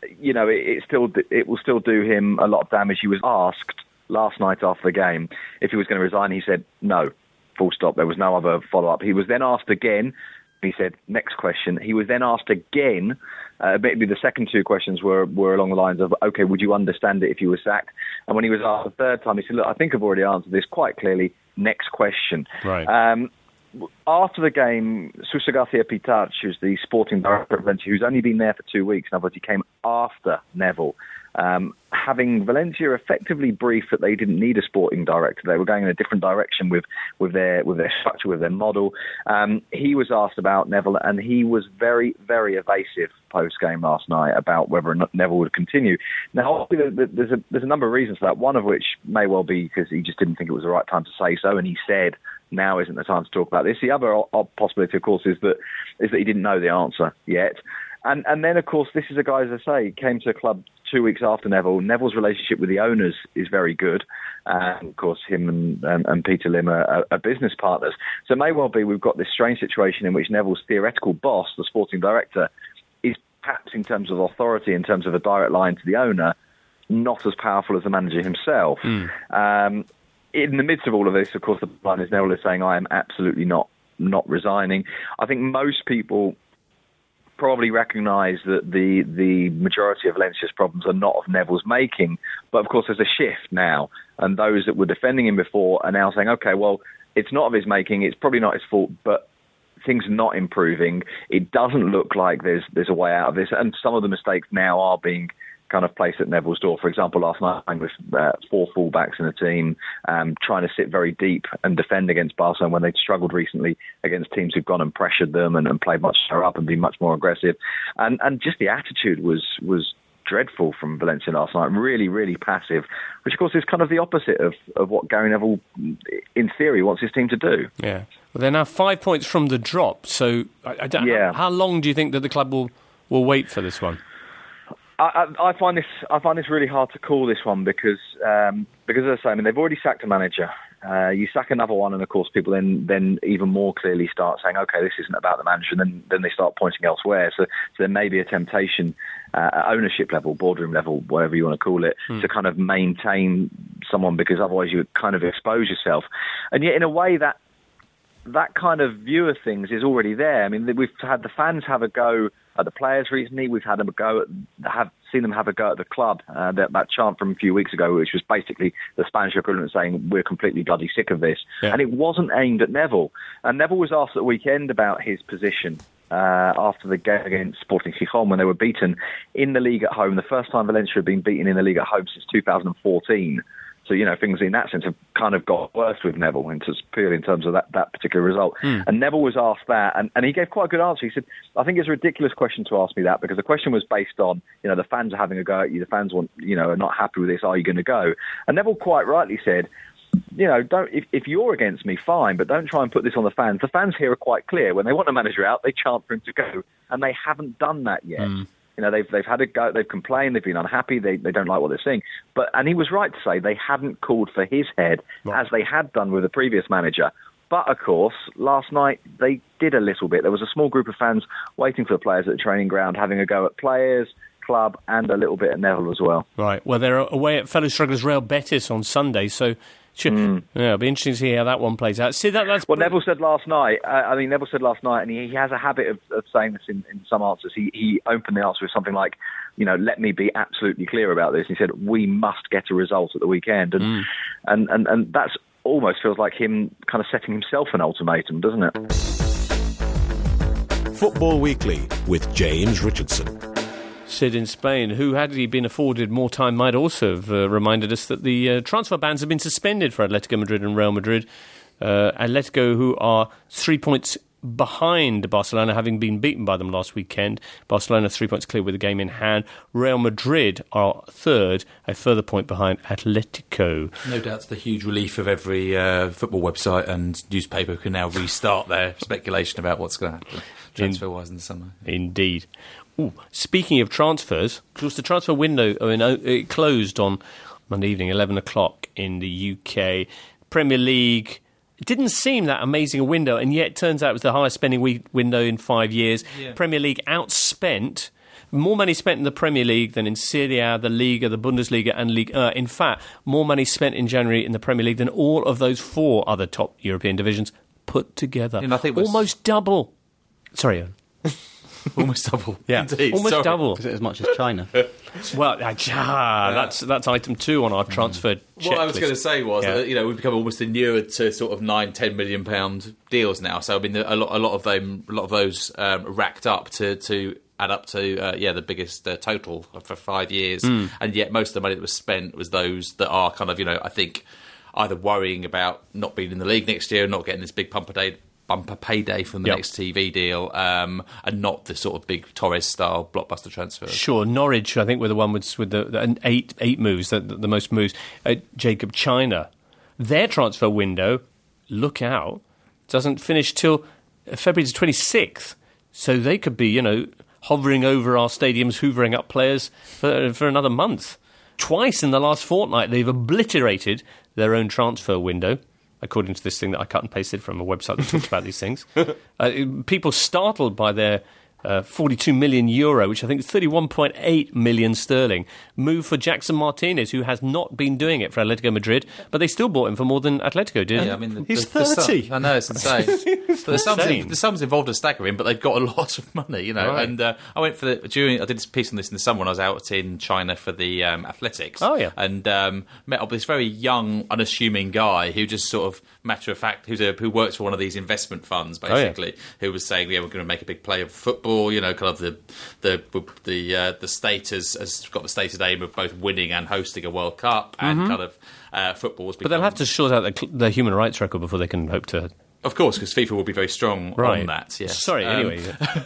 it will still do him a lot of damage. He was asked last night after the game if he was going to resign. He said no, full stop. There was no other follow-up. He was then asked again. He said, next question. He was then asked again, maybe the second 2 questions were along the lines of, okay, would you understand it if you were sacked? And when he was asked the third time, he said, look, I think I've already answered this quite clearly. Next question. Right. After the game, Suso Garcia Pitach, who's the sporting director of Valencia, who's only been there for 2 weeks, in other words, he came after Neville, having Valencia effectively briefed that they didn't need a sporting director. They were going in a different direction with their structure, with their model. He was asked about Neville, and he was very, very evasive post-game last night about whether or not Neville would continue. Now, there's a number of reasons for that, one of which may well be because he just didn't think it was the right time to say so, and he said, now isn't the time to talk about this. The other possibility, of course, is that he didn't know the answer yet. And then, of course, this is a guy, as I say, came to a club 2 weeks after Neville. Neville's relationship with the owners is very good. Of course, him and Peter Lim are business partners. So it may well be we've got this strange situation in which Neville's theoretical boss, the sporting director, is perhaps in terms of authority, in terms of a direct line to the owner, not as powerful as the manager himself. In the midst of all of this, of course, the line is Neville is saying, I am absolutely not resigning. I think most people probably recognise that the majority of Valencia's problems are not of Neville's making, but of course there's a shift now, and those that were defending him before are now saying, okay, well, it's not of his making, it's probably not his fault, but things are not improving. It doesn't look like there's a way out of this, and some of the mistakes now are being kind of placed at Neville's door. For example, last night with 4 fullbacks in the team, trying to sit very deep and defend against Barcelona when they'd struggled recently against teams who've gone and pressured them and played much higher up and been much more aggressive. And just the attitude was dreadful from Valencia last night, really, really passive, which of course is kind of the opposite of what Gary Neville, in theory, wants his team to do. Yeah. Well, they're now 5 points from the drop, so I don't know. How long do you think that the club will wait for this one? I find this really hard to call this one because as I say, I mean, they've already sacked a manager. You sack another one, and of course, people then even more clearly start saying, "Okay, this isn't about the manager." And then they start pointing elsewhere. So there may be a temptation at ownership level, boardroom level, whatever you want to call it, to kind of maintain someone because otherwise you would kind of expose yourself. And yet, in a way, that kind of view of things is already there. I mean, we've had the fans have a go at the players recently. We've had them seen them have a go at the club. That chant from a few weeks ago, which was basically the Spanish equivalent saying, we're completely bloody sick of this. Yeah. And it wasn't aimed at Neville. And Neville was asked at the weekend about his position after the game against Sporting Gijón when they were beaten in the league at home. The first time Valencia had been beaten in the league at home since 2014. So, things in that sense have kind of got worse with Neville, purely in terms of that particular result. And Neville was asked that, and he gave quite a good answer. He said, I think it's a ridiculous question to ask me that, because the question was based on, the fans are having a go at you, the fans are not happy with this, are you going to go? And Neville quite rightly said, if you're against me, fine, but don't try and put this on the fans. The fans here are quite clear. When they want a manager out, they chant for him to go, and they haven't done that yet. They've had a go, they've complained, they've been unhappy, they don't like what they're seeing. And he was right to say they hadn't called for his head, as they had done with the previous manager. But, of course, last night they did a little bit. There was a small group of fans waiting for the players at the training ground, having a go at players, club, and a little bit at Neville as well. Right. Well, they're away at fellow strugglers Real Betis on Sunday, so it'll be interesting to see how that one plays out. See, that's well, Neville said last night. Neville said last night, and he has a habit of saying this in some answers. He opened the answer with something like, let me be absolutely clear about this. He said, we must get a result at the weekend, and that's almost feels like him kind of setting himself an ultimatum, doesn't it? Football Weekly with James Richardson. Sid in Spain, who, had he been afforded more time, might also have reminded us that the transfer bans have been suspended for Atletico Madrid and Real Madrid. Atletico, who are 3 points behind Barcelona, having been beaten by them last weekend. Barcelona 3 points clear with the game in hand. Real Madrid are third, a further point behind Atletico. No doubt it's the huge relief of every football website and newspaper can now restart their speculation about what's going to happen transfer-wise in the summer. Indeed. Ooh, speaking of transfers, of course, the transfer window it closed on Monday evening, 11 o'clock in the UK. Premier League, it didn't seem that amazing a window, and yet it turns out it was the highest spending window in 5 years. Yeah. Premier League outspent, more money spent in the Premier League than in Serie A, the Liga, the Bundesliga and Ligue 1. In fact, more money spent in January in the Premier League than all of those four other top European divisions put together. And I think almost double. Sorry, Owen. Almost double. Yeah, indeed. Almost double. Is it as much as China? Well, that's item 2 on our transfer checklist. What I was going to say was that, we've become almost inured to sort of £9-10 million deals now. So I mean, a lot of those racked up to add up to the biggest total for 5 years, and yet most of the money that was spent was those that are kind of I think either worrying about not being in the league next year, not getting this big bumper payday from the next TV deal, and not the sort of big Torres-style blockbuster transfers. Sure, Norwich, I think, were the one with the eight moves, the most moves. Jacob China, their transfer window, look out, doesn't finish till February 26th. So they could be, hovering over our stadiums, hoovering up players for another month. Twice in the last fortnight, they've obliterated their own transfer window, according to this thing that I cut and pasted from a website that talks about these things. People startled by their €42 million, which I think is 31.8 million sterling, move for Jackson Martinez, who has not been doing it for Atletico Madrid, but they still bought him for more than Atletico did. Yeah, I mean, he's 30. I know, it's insane. The sums involved are staggering, but they've got a lot of money, Right. And I went for I did this piece on this in the summer when I was out in China for the athletics. Oh yeah, and met up with this very young, unassuming guy who just sort of matter of fact who works for one of these investment funds, basically, who was saying, we're going to make a big play of football. Kind of the state has got the stated aim of both winning and hosting a World Cup, and kind of football. But they'll have to sort out their human rights record before they can hope to. Of course, because FIFA will be very strong on that. Yes. Sorry. Anyway,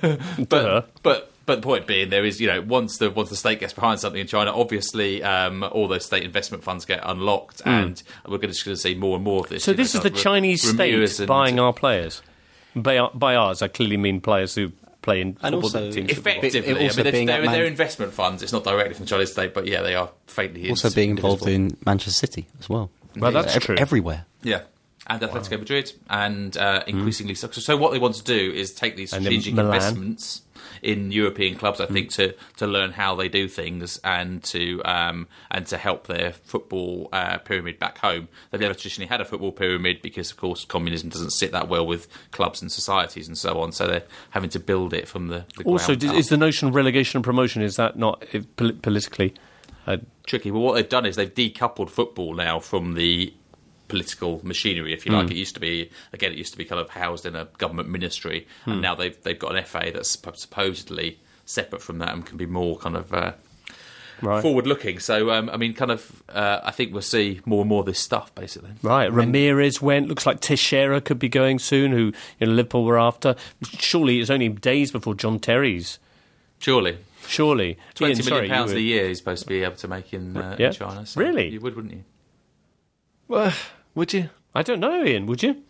but the point being, there is once the state gets behind something in China, obviously all those state investment funds get unlocked, and we're just going to see more and more of this. So this is the Chinese state buying our players. By ours, I clearly mean players who play in football teams. Effectively, they're investment funds. It's not directly from the Chinese state, but they are faintly also being involved in Manchester City as well. Well, that's true. Everywhere. Yeah. And Atletico Madrid, and increasingly so. So what they want to do is take these strategic investments in European clubs, I think, to learn how they do things and to help their football pyramid back home. They've never traditionally had a football pyramid because, of course, communism doesn't sit that well with clubs and societies and so on. So they're having to build it from the also, ground up. Is the notion of relegation and promotion, is that not politically tricky? Well, what they've done is they've decoupled football now from the political machinery, if you like. It used to be kind of housed in a government ministry, and now they've got an FA that's supposedly separate from that and can be more kind of forward-looking. So, I think we'll see more and more of this stuff, basically. Right, Ramirez went. Looks like Teixeira could be going soon, who Liverpool were after. Surely it's only days before John Terry's. Surely. £20 million a year he's supposed to be able to make in China. So really? You would, wouldn't you? Well, would you? I don't know, Ian. Would you?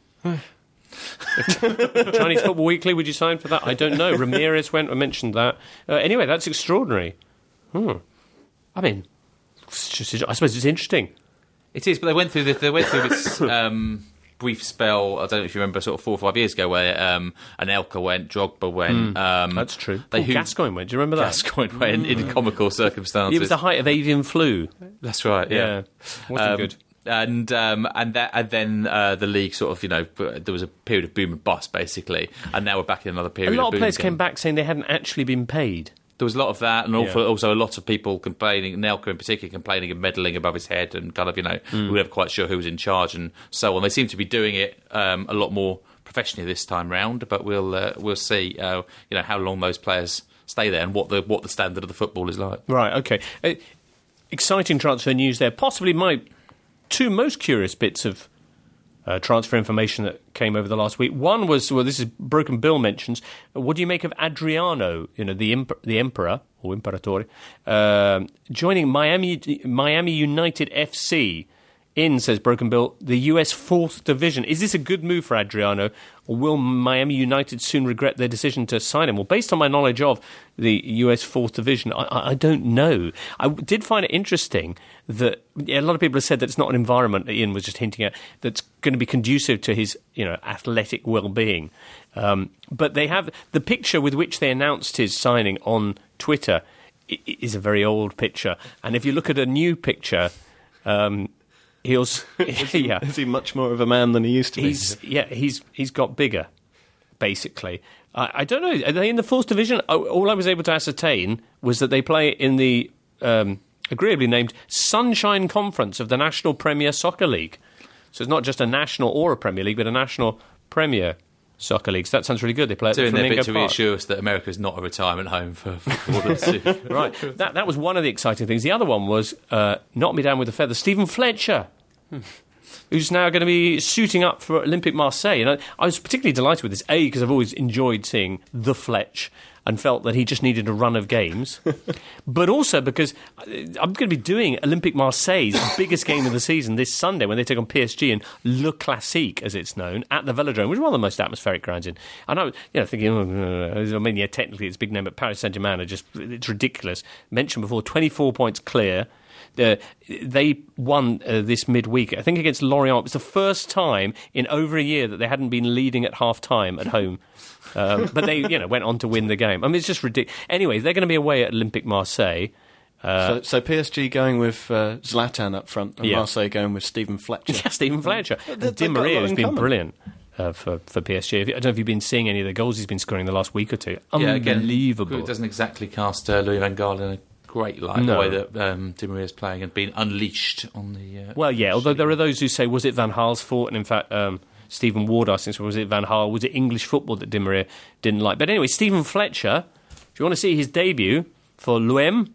Chinese Football Weekly, would you sign for that? I don't know. Ramirez went. I mentioned that. Anyway, that's extraordinary. I mean, I suppose it's interesting. It is, but they went through this brief spell. I don't know if you remember, sort of 4 or 5 years ago, where Anelka went, Drogba went. That's true. Gascoigne went. Do you remember that? Gascoigne went in comical circumstances. It was the height of avian flu. That's right. Yeah, wasn't good. And then the league sort of, there was a period of boom and bust, basically, and now we're back in another period. A lot of players again. came back saying they hadn't actually been paid. There was a lot of that, and also a lot of people complaining, Nelka in particular, complaining and meddling above his head, and kind of, we were never quite sure who was in charge and so on. They seem to be doing it a lot more professionally this time round, but we'll see, how long those players stay there and what the standard of the football is like. Right. Okay. Exciting transfer news there. Possibly my two most curious bits of transfer information that came over the last week. One was, this is Broken Bill mentions, what do you make of Adriano, the Emperor, or Imperatore, joining Miami United FC in, says Broken Bill, the US 4th Division. Is this a good move for Adriano, or will Miami United soon regret their decision to sign him? Well, based on my knowledge of the US 4th Division, I don't know. I did find it interesting that a lot of people have said that it's not an environment, Ian was just hinting at, that's going to be conducive to his athletic well-being. But they have the picture with which they announced his signing on Twitter is a very old picture. And if you look at a new picture... Is he much more of a man than he used to be? He's got bigger, basically. I don't know. Are they in the 4th Division? All I was able to ascertain was that they play in the agreeably named Sunshine Conference of the National Premier Soccer League. So it's not just a national or a Premier League, but a national Premier Soccer League. So that sounds really good. They play at the Flamingo Park. Doing their bit to reassure us that America is not a retirement home for footballers. Right. That was one of the exciting things. The other one was, knock me down with a feather, Stephen Fletcher, who's now going to be suiting up for Olympique Marseille. And I was particularly delighted with this, A, because I've always enjoyed seeing the Fletch and felt that he just needed a run of games, but also because I'm going to be doing Olympique Marseille's biggest game of the season this Sunday when they take on PSG and Le Classique, as it's known, at the Velodrome, which is one of the most atmospheric grounds in. And I was thinking, technically it's a big name, but Paris Saint-Germain it's ridiculous. Mentioned before, 24 points clear. They won this midweek, I think, against Lorient. It was the first time in over a year that they hadn't been leading at half-time at home. But they, went on to win the game. I mean, it's just ridiculous. Anyway, they're going to be away at Olympique Marseille. So PSG going with Zlatan up front and Marseille going with Stephen Fletcher. Yeah, Stephen Fletcher. Di Maria has been brilliant for PSG. I don't know if you've been seeing any of the goals he's been scoring the last week or two. Unbelievable. It doesn't exactly cast Louis van Gaal in a great light, the way that Di Maria's playing and being unleashed on the... although there are those who say, was it Van Gaal's fault? And in fact... Stephen Ward asked us, was it Van Gaal? Was it English football that Di Maria didn't like? But anyway, Stephen Fletcher, if you want to see his debut for l'OM,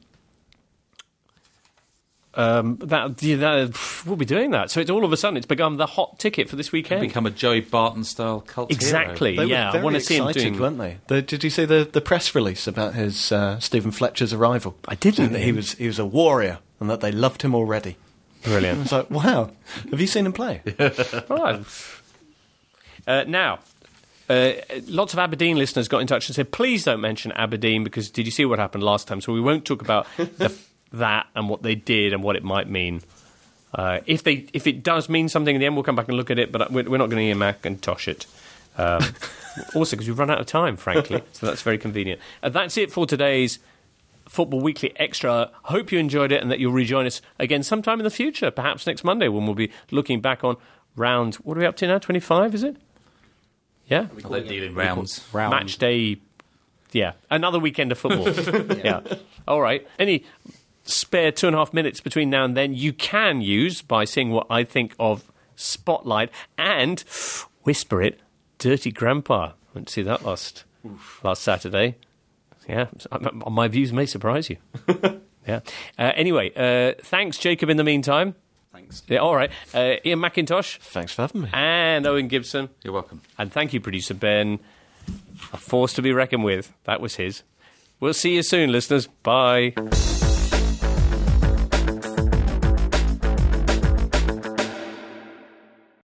we'll be doing that. So it's all of a sudden it's become the hot ticket for this weekend. It's become a Joey Barton-style cult Exactly, hero. I want to see him doing... weren't they? Did you see the press release about his Stephen Fletcher's arrival? I didn't. That he was a warrior and that they loved him already. Brilliant. I was like, wow, have you seen him play? Right. Now, lots of Aberdeen listeners got in touch and said, please don't mention Aberdeen because did you see what happened last time? So we won't talk about that and what they did and what it might mean. If it does mean something in the end, we'll come back and look at it, but we're not going to Ian Macintosh it. Also, because we've run out of time, frankly, so that's very convenient. That's it for today's Football Weekly Extra. Hope you enjoyed it and that you'll rejoin us again sometime in the future, perhaps next Monday, when we'll be looking back on round... What are we up to now? 25, is it? Yeah? We call it dealing rounds. Match day... Yeah, another weekend of football. Yeah. All right. Any spare 2.5 minutes between now and then you can use by seeing what I think of Spotlight and, whisper it, Dirty Grandpa. I went to see that last Saturday. Yeah, my views may surprise you. Yeah. Anyway, thanks, Jacob, in the meantime. Thanks. Yeah, all right. Ian McIntosh. Thanks for having me. And Owen Gibson. You're welcome. And thank you, producer Ben. A force to be reckoned with. That was his. We'll see you soon, listeners. Bye.